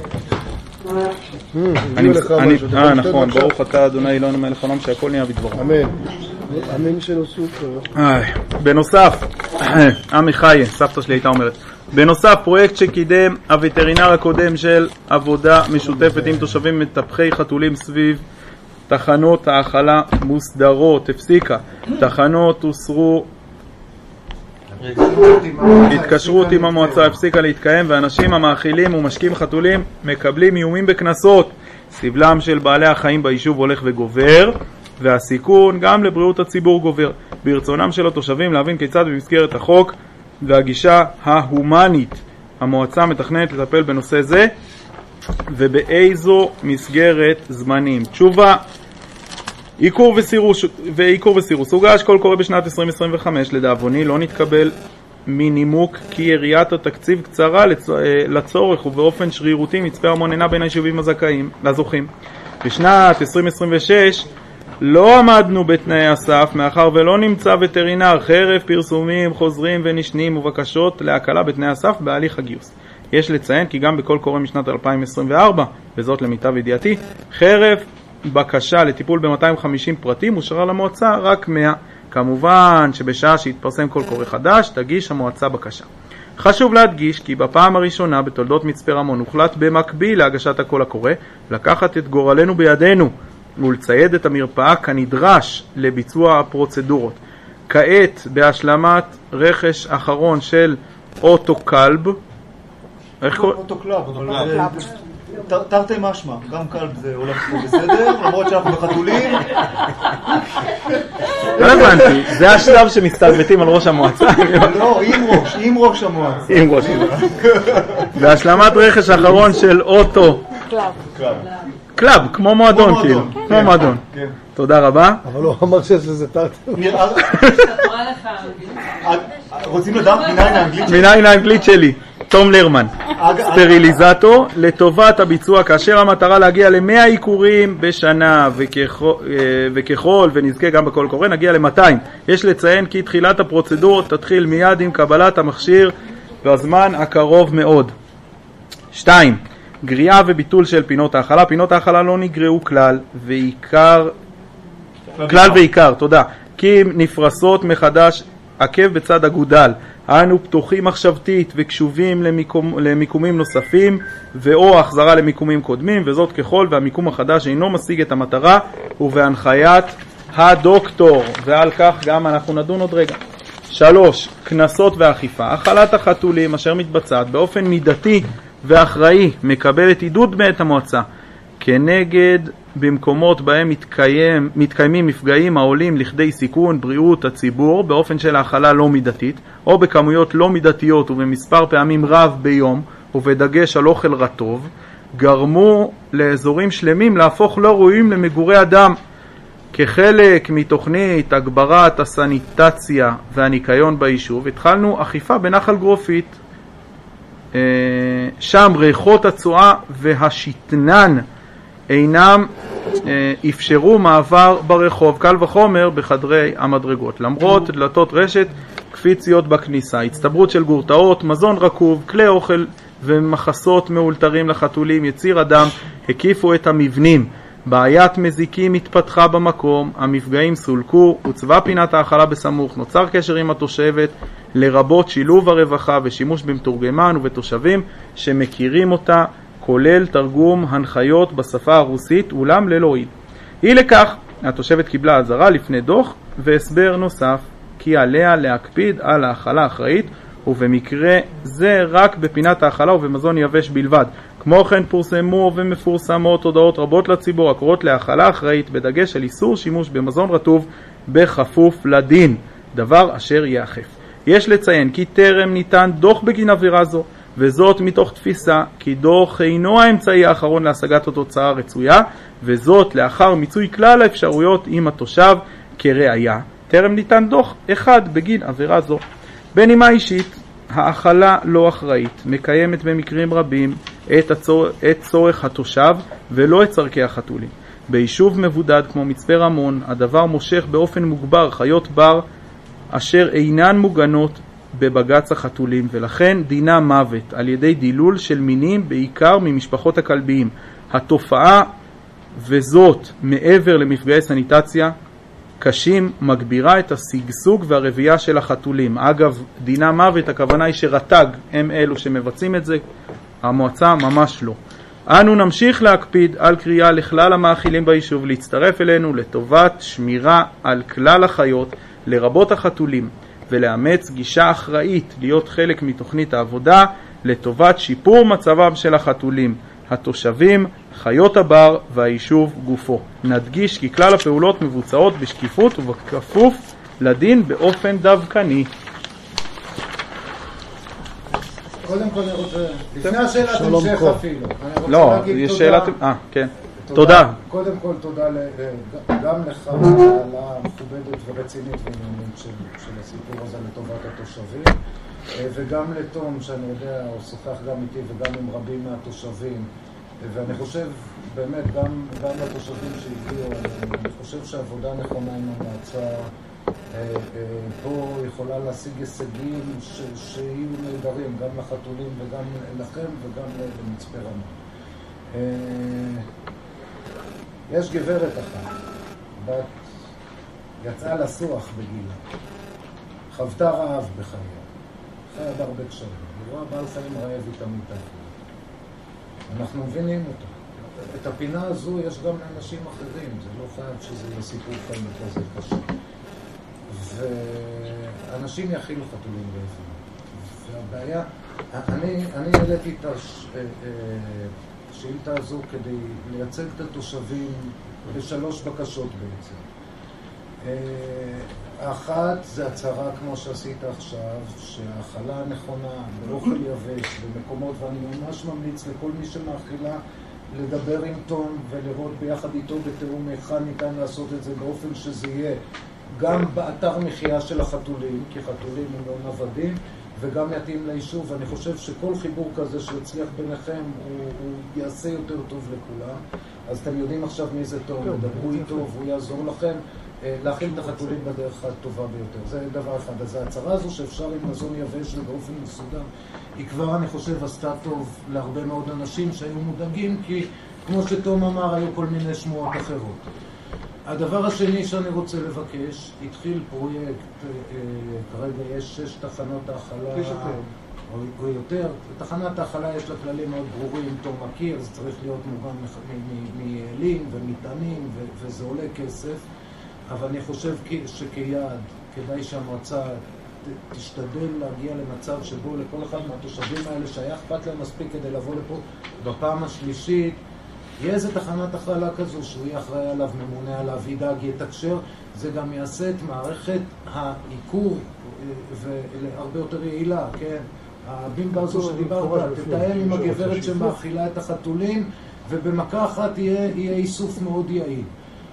אני, אה נכון, ברוך אתה אדוני אלוהינו מלך העולם שהכל נהיה בדברו. אמן. אמן שנוסוף. בנוסף, עמיחי, סבתא שלי הייתה אומרת. בנוסף, פרויקט שקידם הווטרינר הקודם של עבודה משותפת עם תושבים מטפחי חתולים סביב תחנות האכלה מוסדרות, הפסיקה. תחנות הוסרו, התקשרות עם המועצה הפסיקה להתקיים, ואנשים המאכילים ומשקים חתולים מקבלים איומים בכנסות. סבלם של בעלי החיים ביישוב הולך וגובר, והסיכון גם לבריאות הציבור גובר. ברצונם של התושבים להבין כיצד במסגרת החוק והגישה ההומנית המועצה מתכננת לטפל בנושא זה, ובאיזו מסגרת זמנים. תשובה, עיקור וסירוס, ועיקור וסירוס הוגש קול קורא בשנת עשרים עשרים וחמש, לדאבוני לא נתקבל מנימוק כי יריית התקציב קצרה לצורך ובאופן שרירותי מצפה רמון אינה בין היישובים הזכאים לזוכים. בשנת עשרים עשרים ושש לא עמדנו בתנאי הסף מאחר ולא נמצא וטרינר חרף פרסומים חוזרים ונשנים ובקשות להקלה בתנאי הסף בהליך הגיוס. יש לציין כי גם בקול קורא משנת אלפיים עשרים וארבע, וזאת למיטב ידיעתי, חרף בקשה לטיפול ב-מאתיים וחמישים פרטים אושרה למועצה רק מאה. כמובן שבשעה שהתפרסם קול קורא חדש תגיש המועצה בקשה. חשוב להדגיש כי בפעם הראשונה בתולדות מצפה רמון הוחלט במקביל להגשת הקול הקורא לקחת את גורלנו בידינו ולצייד את המרפאה כנדרש לביצוע הפרוצדורות. כעת בהשלמת רכש אחרון של אוטו קלב, איך קורא? אוטו קלב, תרתי משמע, גם קלב זה הולך פה בסדר, למרות שאנחנו בחתולים. לא הבנתי, זה השלב שמסתלבטים על ראש המועצה? לא, עם ראש, עם ראש המועצה. עם ראש המועצה. בהשלמת רכש אחרון של אוטו קלב. קלאב, כמו מועדון כאילו, כמו מועדון. תודה רבה. אבל הוא אמר שזה תרתי. רוצים לדעת מניין האנגלית שלי? מניין האנגלית שלי, תום לרמן. סטריליזטור לטובת הביצוע, כאשר המטרה להגיע ל-מאה עיקורים בשנה, וככל ונזכה גם בקול קורא נגיע ל-מאתיים. יש לציין כי תחילת הפרוצדורות תתחיל מיד עם קבלת המכשיר והזמן הקרוב מאוד. שתיים, גריעה וביטול של פינות האכלה. פינות האכלה לא נגרעו כלל ועיקר, כלל ועיקר, תודה, כי נפרסות מחדש עקב בצד אגודל. אנו פתוחים מחשבתית וקשובים למיקום, למיקומים נוספים ואו החזרה למיקומים קודמים, וזאת ככל והמיקום החדש אינו משיג את המטרה ובהנחיית הדוקטור, ועל כך גם אנחנו נדון עוד רגע. שלוש, כנסות ואכיפה. החלת החתולים אשר מתבצעת באופן מידתי ואחראי מקבלת עידוד מאת המועצה כנגד במקומות בהם מתקיים, מתקיימים מפגעים העולים לכדי סיכון בריאות הציבור באופן של האכלה לא מידתית או בכמויות לא מידתיות ובמספר פעמים רב ביום ובדגש על אוכל רטוב, גרמו לאזורים שלמים להפוך לא ראויים למגורי אדם. כחלק מתוכנית הגברת הסניטציה והניקיון ביישוב, התחלנו אכיפה בנחל גרופית. שם ריחות הצואה והשתנן אינם אפשרו מעבר ברחוב, קל וחומר בחדרי המדרגות. למרות דלתות רשת קפיציות בכניסה, הצטברות של גורטאות, מזון רקוב, כלי אוכל ומחסות מאולתרים לחתולים, יציר אדם הקיפו את המבנים. בעיית מזיקים התפתחה במקום, המפגעים סולקו, הוצבה פינת האכלה בסמוך, נוצר קשר עם התושבת, לרבות שילוב הרווחה ושימוש במתורגמן ובתושבים שמכירים אותה, כולל תרגום הנחיות בשפה הרוסית, אולם ללא הועיל. היא לכך, התושבת קיבלה אזהרה לפני דוח והסבר נוסף, כי עליה להקפיד על האכלה אחראית, ובמקרה זה רק בפינת האכלה ובמזון יבש בלבד. כמו כן פורסמו ומפורסמות הודעות רבות לציבור הקוראות להאכלה אחראית, בדגש על איסור שימוש במזון רטוב בכפוף לדין, דבר אשר יאכף. יש לציין כי טרם ניתן דוח בגין עבירה זו, וזאת מתוך תפיסה כי דוח אינו האמצעי האחרון להשגת התוצאה הרצויה, וזאת לאחר מיצוי כלל האפשרויות עם התושב כראיה. טרם ניתן דוח אחד בגין עבירה זו. בנימה אישית, האכלה לא אחראית מקיימת במקרים רבים את, הצור... את צורך התושב ולא את צורכי החתולים. ביישוב מבודד כמו מצפה רמון, הדבר מושך באופן מוגבר חיות בר אשר אינן מוגנות בבגץ החתולים, ולכן דינה מוות על ידי דילול של מינים בעיקר ממשפחות הכלביים. התופעה, וזאת מעבר למפגעי סניטציה קשים, מגבירה את הסגסוג והרבייה של החתולים. אגב, דינה מוות, הכוונה היא שרטג הם אלו שמבצעים את זה, המועצה ממש לא. אנו נמשיך להקפיד על קריאה לכלל המאכילים ביישוב להצטרף אלינו לטובת שמירה על כלל החיות, לרבות החתולים, ולאמץ גישה אחראית להיות חלק מתוכנית העבודה לטובת שיפור מצבם של החתולים, התושבים, חיות הבר והיישוב גופו. נדגיש כי כלל הפעולות מבוצעות בשקיפות ובכפוף לדין באופן דווקני. קודם כל אני רוצה, לפני השאלת המשך אפילו, אני רוצה לא, להגיד יש תודה. שאלת... אה, כן. תודה. תודה. קודם כל תודה גם לך על המכובדת ורצינית ועניינית של, של הסיפור הזה לטובת התושבים, וגם לתום שאני יודע, הוא שוחח גם איתי וגם עם רבים מהתושבים, ואני חושב באמת גם, גם לתושבים שהגיעו, אני חושב שהעבודה נכונה עם המועצה פה יכולה להשיג הישגים ש, שיהיו נהדרים גם לחתולים וגם לכם וגם למצפה רמון. יש גברת אחת, בת יצאה לסוח בגילה, חוותה רעב בחייה, חיה בהרבה קשרים, היא רואה בעל חיים רעב איתה מתחת. אנחנו מבינים אותה. את הפינה הזו יש גם לאנשים אחרים, זה לא חייב שזה יהיה סיפור חיים כזה קשה. ואנשים יכילו חתולים רעבים. והבעיה, אני, אני העליתי את השאילתה הזו כדי לייצג את התושבים בשלוש בקשות בעצם. האחת זה הצהרה כמו שעשית עכשיו, שהאכלה נכונה באוכל יבש במקומות, ואני ממש ממליץ לכל מי שמאכילה לדבר עם תום ולראות ביחד איתו בתאום היכן ניתן לעשות את זה באופן שזה יהיה גם באתר מחיה של החתולים, כי חתולים הם לא נוודים, וגם יתאים ליישוב. ואני חושב שכל חיבור כזה שיצליח ביניכם הוא, הוא יעשה יותר טוב לכולם. אז אתם יודעים עכשיו מי זה תום, דברו איתו והוא יעזור לכם להכין את החתולים בדרך הטובה ביותר. זה דבר אחד. אז ההצהרה הזו שאפשר עם מזון יבש ובאופן מסודר, היא כבר, אני חושב, עשתה טוב להרבה מאוד אנשים שהיו מודאגים, כי כמו שתום אמר, היו כל מיני שמועות אחרות. הדבר השני שאני רוצה לבקש, התחיל פרויקט, כרגע יש שש תחנות האכלה, או יותר. תחנת האכלה יש לה כללים מאוד ברורים, תום מכיר, זה צריך להיות מוגן מאלים ומטענים, וזה עולה כסף. אבל אני חושב שכיעד, כדאי שהמועצה תשתדל להגיע למצב שבו לכל אחד מהתושבים האלה שהיה אכפת להם מספיק כדי לבוא לפה בפעם השלישית, יהיה איזה תחנת הכלה כזו שהוא יהיה אחראי עליו, ממונה עליו, ידאג, יתקשר. זה גם יעשה את מערכת העיקור והרבה יותר יעילה, כן? הבימבה הזו שדיברת, תתאם עם הגברת שמאכילה את החתולים, ובמכה אחת יהיה, יהיה איסוף מאוד יעיל.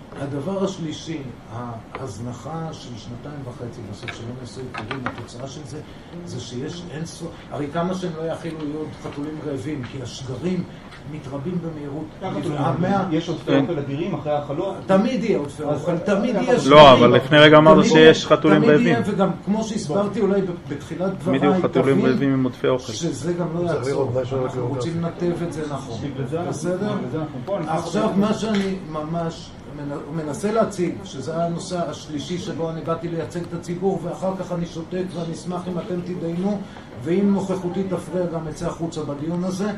הדבר השלישי, ההזנחה של שנתיים וחצי בסוף שלא נעשו עיקורים, התוצאה של זה, זה שיש אין סוף, הרי כמה שהם לא יכילו להיות חתולים רעבים, כי השגרים מתרבים במהירות. יש עודפי אוכל אדירים אחרי החלום? תמיד יהיה עודפי אוכל, תמיד יהיה שגרים. לא, אבל לפני רגע אמרנו שיש חתולים רעבים. תמיד יהיה, וגם כמו שהסברתי אולי בתחילת דבריי, תמיד יהיו חתולים רעבים עם עודפי אוכל. שזה גם לא יעצור, אנחנו רוצים לנתב את זה נכון. בסדר? עכשיו מה שאני ממש מנסה להציג, שזה הנושא השלישי שבו אני באתי לייצג את הציבור, ואחר כך אני שותק ואני אשמח אם אתם תדיינו, ואם נוכחותי תפריע גם יצא החוצה בדיון הזה.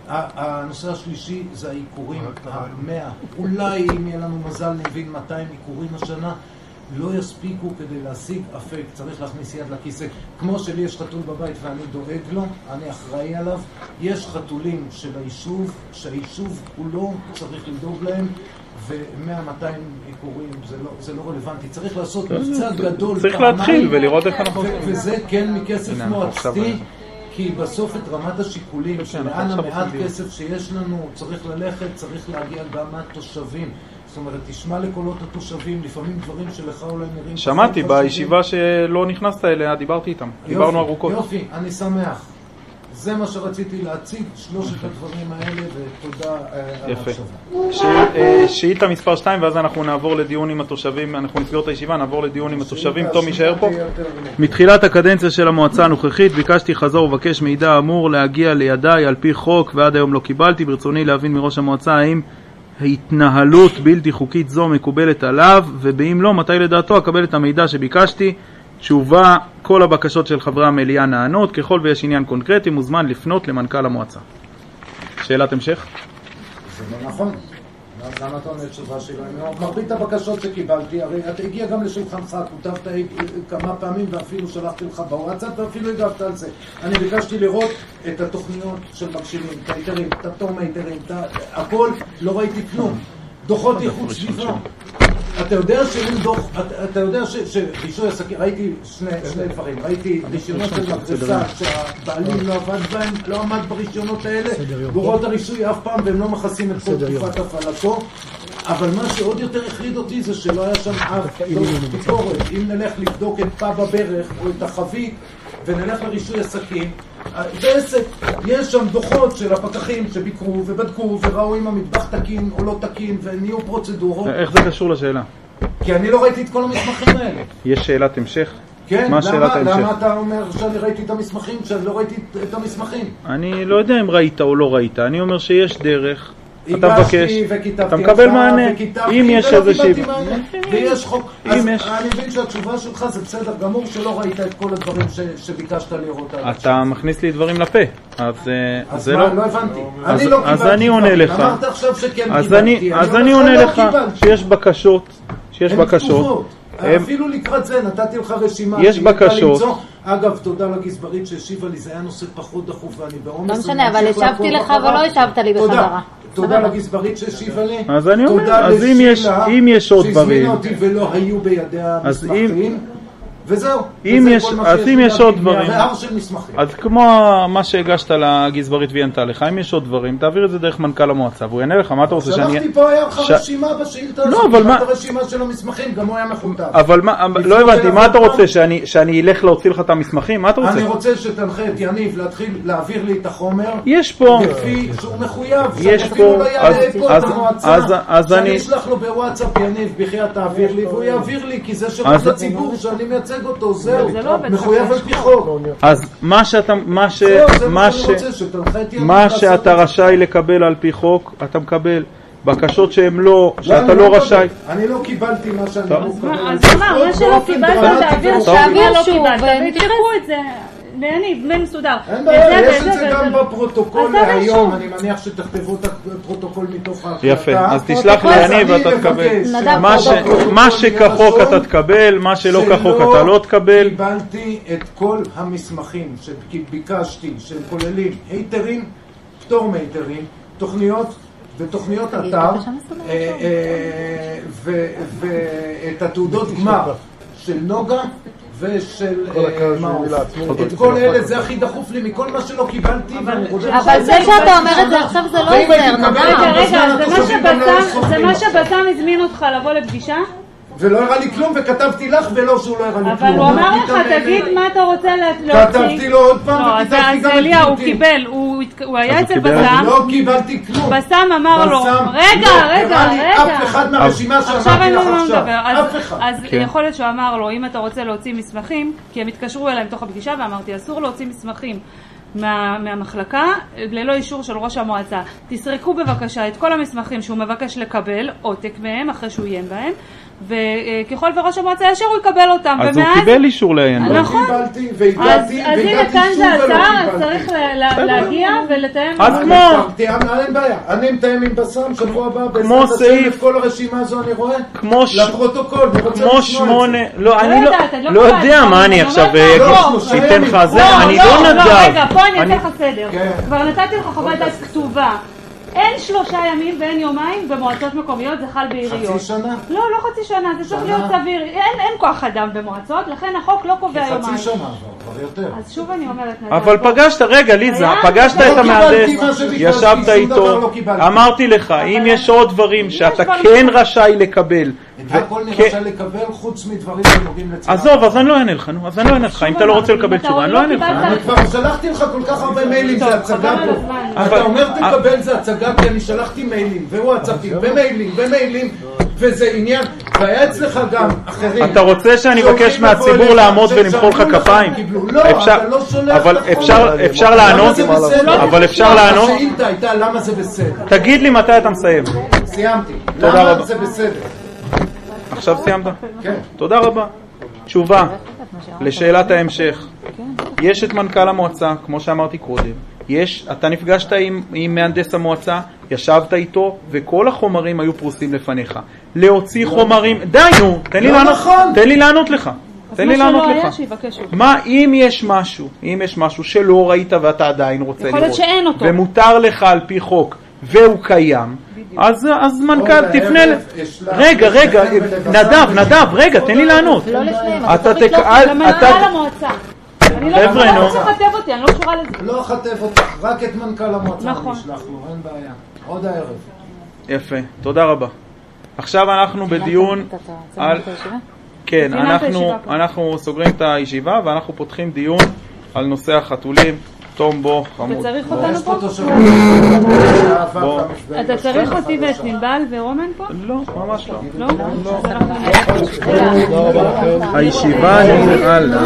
הנושא השלישי זה העיקורים, המאה. אולי אם יהיה לנו מזל נבין מאתיים עיקורים השנה, לא יספיקו כדי להשיג אפק, צריך להכניס יד לכיסא. כמו שלי יש חתול בבית ואני דואג לו, אני אחראי עליו, יש חתולים של היישוב, שהיישוב כולו צריך לדאוג להם, ו-מאה מאתיים עיקורים זה לא, זה לא רלוונטי. צריך לעשות מבצע גדול. צריך להתחיל ולראות איך אנחנו... וזה כן מכסף מועצתי, כי בסוף את רמת השיקולים, שלאן המעט כסף שיש לנו, צריך ללכת, צריך להגיע גם מהתושבים. זאת אומרת, תשמע לקולות התושבים, לפעמים דברים שלך אולי נראים... שמעתי, בישיבה שלא נכנסת אליה, דיברתי איתם, דיברנו ארוכות. יופי, אני שמח. זה מה שרציתי להציג, שלושת הדברים האלה, ותודה על ההקשבה. שאילתה מספר שתיים, ואז אנחנו נעבור לדיון עם התושבים, אנחנו נסגור את הישיבה, נעבור לדיון עם התושבים. תום יישאר פה. מתחילת הקדנציה של המועצה הנוכחית, ביקשתי חזור ובקש מידע אמור להגיע לידיי על פי חוק, ועד היום לא קיבלתי. ברצוני להבין מראש המועצה האם התנהלות בלתי חוקית זו מקובלת עליו, ובאם לא, מתי לדעתו אקבל את המידע שביקשתי. תשובה, כל הבקשות של חברי המליאה נענות, ככל ויש עניין קונקרטי, מוזמן לפנות למנכ"ל המועצה. שאלת המשך? זה לא נכון. למה אתה עונה תשובה שלו? מרבית הבקשות שקיבלתי, הרי אתה הגיע גם לשולחנך, כותבת כמה פעמים ואפילו שלחתי לך בוואטסאפ ואפילו הגבת על זה. אני ביקשתי לראות את התוכניות של מגשימים, את ההיתרים, את הפטור מההיתרים, הכל, לא ראיתי כלום. דוחות איכות סביבה. אתה יודע שאין דוח, אתה יודע שרישוי עסקים, ראיתי שני דברים, ראיתי רישיונות של מגרסה שהבעלים לא עבד בהם, לא עמד ברישיונות האלה, גורות הרישוי אף פעם והם לא מכסים את כל תקופת הפעלתו, אבל מה שעוד יותר החריד אותי זה שלא היה שם אף ביקורת. אם נלך לבדוק את פא בברך או את החבית ונלך לרישוי עסקים, בעסק יש שם דוחות של הפקחים שביקרו ובדקו וראו אם המטבח תקין או לא תקין ונהיו פרוצדורות. איך זה קשור לשאלה? כי אני לא ראיתי את כל המסמכים האלה. יש שאלת המשך? כן, למה, למה אתה אומר שאני ראיתי את המסמכים, שאני לא ראיתי את המסמכים? אני לא יודע אם ראית או לא ראית, אני אומר שיש דרך, אתה מבקש, אתה מקבל מענה, אם יש איזה שיב. ויש חוק, אז אני מבין שהתשובה שלך זה בסדר גמור שלא ראית את כל הדברים שביקשת לראות. אתה מכניס לי דברים לפה, אז זה לא... אז מה, לא הבנתי. אני לא קיבלתי. אז אני עונה לך. אמרת עכשיו שכן קיבלתי. אז אני עונה לך שיש בקשות, שיש בקשות. אפילו לקראת זה נתתי לך רשימה. יש בקשות. אגב, תודה לגזברית שהשיבה לי, זה היה נושא פחות דחוף ואני בעומס. לא משנה, אבל השבתי לך ולא השבת לי בחזרה. תודה לגזברית שהשיבה לי. אז אני אומר, אז אם יש עוד דברים. שהזמינה אותי ולא היו בידיה מסמכים. וזהו. אז אם יש עוד דברים. והר של מסמכים. אז כמו מה שהגשת לגזברית ויינתה לך, אם יש עוד דברים, תעביר את זה דרך מנכ"ל המועצה, והוא יענה לך, מה אתה רוצה שאני... שלחתי פה היה לך רשימה בשאילתה הזאת, את הרשימה של המסמכים, גם הוא היה מחוטב. אבל לא הבנתי, מה אתה רוצה, שאני אלך להוציא לך את המסמכים? מה אתה רוצה? אני רוצה שתנחה את יניב להתחיל להעביר לי את החומר. יש פה... לפי שהוא מחויב. יש פה... אז שאני אשלח לו בוואטסאפ יניב, בחייאת תעביר לי, והוא יעביר לי, כי זה שירות לציבור שאני מייצג אותו, זהו, מחויב על פי חוק. אז מה שאתה, מה ש... מה שאתה רשאי לקבל על פי חוק, אתה מקבל. בקשות שהן לא, שאתה לא רשאי. אני לא קיבלתי מה שאני לא מקבל. אז אמר, מה שלא קיבלת, תעביר שוב, ותקחו את זה. ואני, בן מסודר. אין בעיה, יש את זה גם בפרוטוקול להיום, אני מניח שתכתבו את הפרוטוקול מתוך ההחלטה. יפה, אז תשלח לי אני ואתה תקבל. מה שכחוק אתה תקבל, מה שלא כחוק אתה לא תקבל. קיבלתי את כל המסמכים שביקשתי, שהם כוללים היתרים, פטור מהיתרים, תוכניות ותוכניות אתר, ואת התעודות גמר של נוגה, ושל מעוף. את כל אלה זה הכי דחוף לי מכל מה שלא קיבלתי. אבל זה שאתה אומר את זה עכשיו זה לא עוזר, נאמר. רגע, זה מה שבסם הזמין אותך לבוא לפגישה? ולא הראה לי כלום, וכתבתי לך ולא שהוא לא הראה לי כלום. אבל הוא אמר לך, תגיד מה אתה רוצה להוציא. כתבתי לו עוד פעם וכתבתי גם את פרטים. הוא קיבל, הוא היה אצל בסם. לא קיבלתי כלום. בסם אמר לו, רגע, רגע, רגע. אף אחד מהרשימה שאמרתי לך עכשיו. אף אחד. אז יכול להיות שהוא אמר לו, אם אתה רוצה להוציא מסמכים, כי הם התקשרו אליי מתוך הפגישה ואמרתי, אסור להוציא מסמכים מה, מהמחלקה ללא אישור של ראש המועצה. תסרקו בבקשה את כל המסמכים שהוא מבקש לקבל, עותק מהם אחרי שהוא יהיה בהם, וככל וראש המועצה ישר הוא יקבל אותם. אז הוא קיבל אישור לעיין. נכון. אז הנה כאן זה הצעה, אז צריך להגיע ולתאם. אז כמו... אין בעיה, אני מתאם עם בסם, שבוע הבא, כמו סעיף... כל הרשימה הזו אני רואה, כמו לפרוטוקול, כמו שמונה... לא, אני לא יודע מה אני עכשיו אתן לך זה, אני לא נדב. רגע, פה אני אתן לך סדר. כבר נתתי לך חוות דעת כתובה. אין שלושה ימים ואין יומיים במועצות מקומיות, זה חל בעיריות. חצי שנה? לא, לא חצי שנה, זה צריך להיות סביר. אין, אין כוח אדם במועצות, לכן החוק לא קובע יומיים. חצי שנה, כבר יותר. אז שוב אני אומרת... אבל פגשת, רגע ליזה, פגשת את המהנדס, ישבת איתו, אמרתי לך, אם יש עוד דברים שאתה כן רשאי לקבל, הכל נרשאי לקבל חוץ מדברים שנוגעים לצבא. עזוב, אז אני לא אענה לך, נו, אז אני לא אענה לך, אם אתה לא רוצה לקבל תשובה, אני לא אענה לך. אני כבר שלחתי לך כל כך הרבה מיילים, זה הצגה פה. אתה אומר תקבל, זה הצגה, כי אני שלחתי מיילים, ווואטסאפים, ומיילים, ומיילים, וזה עניין, והיה אצלך גם אחרים. אתה רוצה שאני אבקש מהציבור לעמוד ולמחוא לך כפיים? לא, אתה לא שולח אבל אפשר לענות? אבל אפשר לענות? השאילתה הייתה למה זה בסדר. תגיד לי מתי אתה מסיים. סיימתי. למה זה בסדר? עכשיו סיימת? כן. תודה רבה. תשובה לשאלת ההמשך. יש את מנכ"ל המועצה, כמו שאמרתי קודם. יש, אתה נפגשת עם, עם מהנדס המועצה, ישבת איתו, וכל החומרים היו פרוסים לפניך. להוציא חומרים, די נו, תן לי לענות, תן לי לענות לך. תן לי לענות לך. מה, אם יש משהו, אם יש משהו שלא ראית ואתה עדיין רוצה לראות, יכול להיות שאין אותו. ומותר לך על פי חוק, והוא קיים, אז, אז מנכ"ל תפנה... רגע, רגע, נדב, נדב, רגע, תן לי לענות. לא לשניהם, אתה תקעל... למנכ"ל המועצה. אני לא רוצה לכתב אותי, אני לא קשורה לזה. לא אכתב אותך, רק את מנכ"ל המועצה נשלח לו, אין בעיה. עוד הערב. יפה, תודה רבה. עכשיו אנחנו בדיון על... כן, אנחנו סוגרים את הישיבה ואנחנו פותחים דיון על נושא החתולים. תום בו, חמוד. אתה צריך אותנו פה? אתה צריך אותי ואת נינבל ורומן פה? לא, ממש לא. לא? הישיבה ננעלה.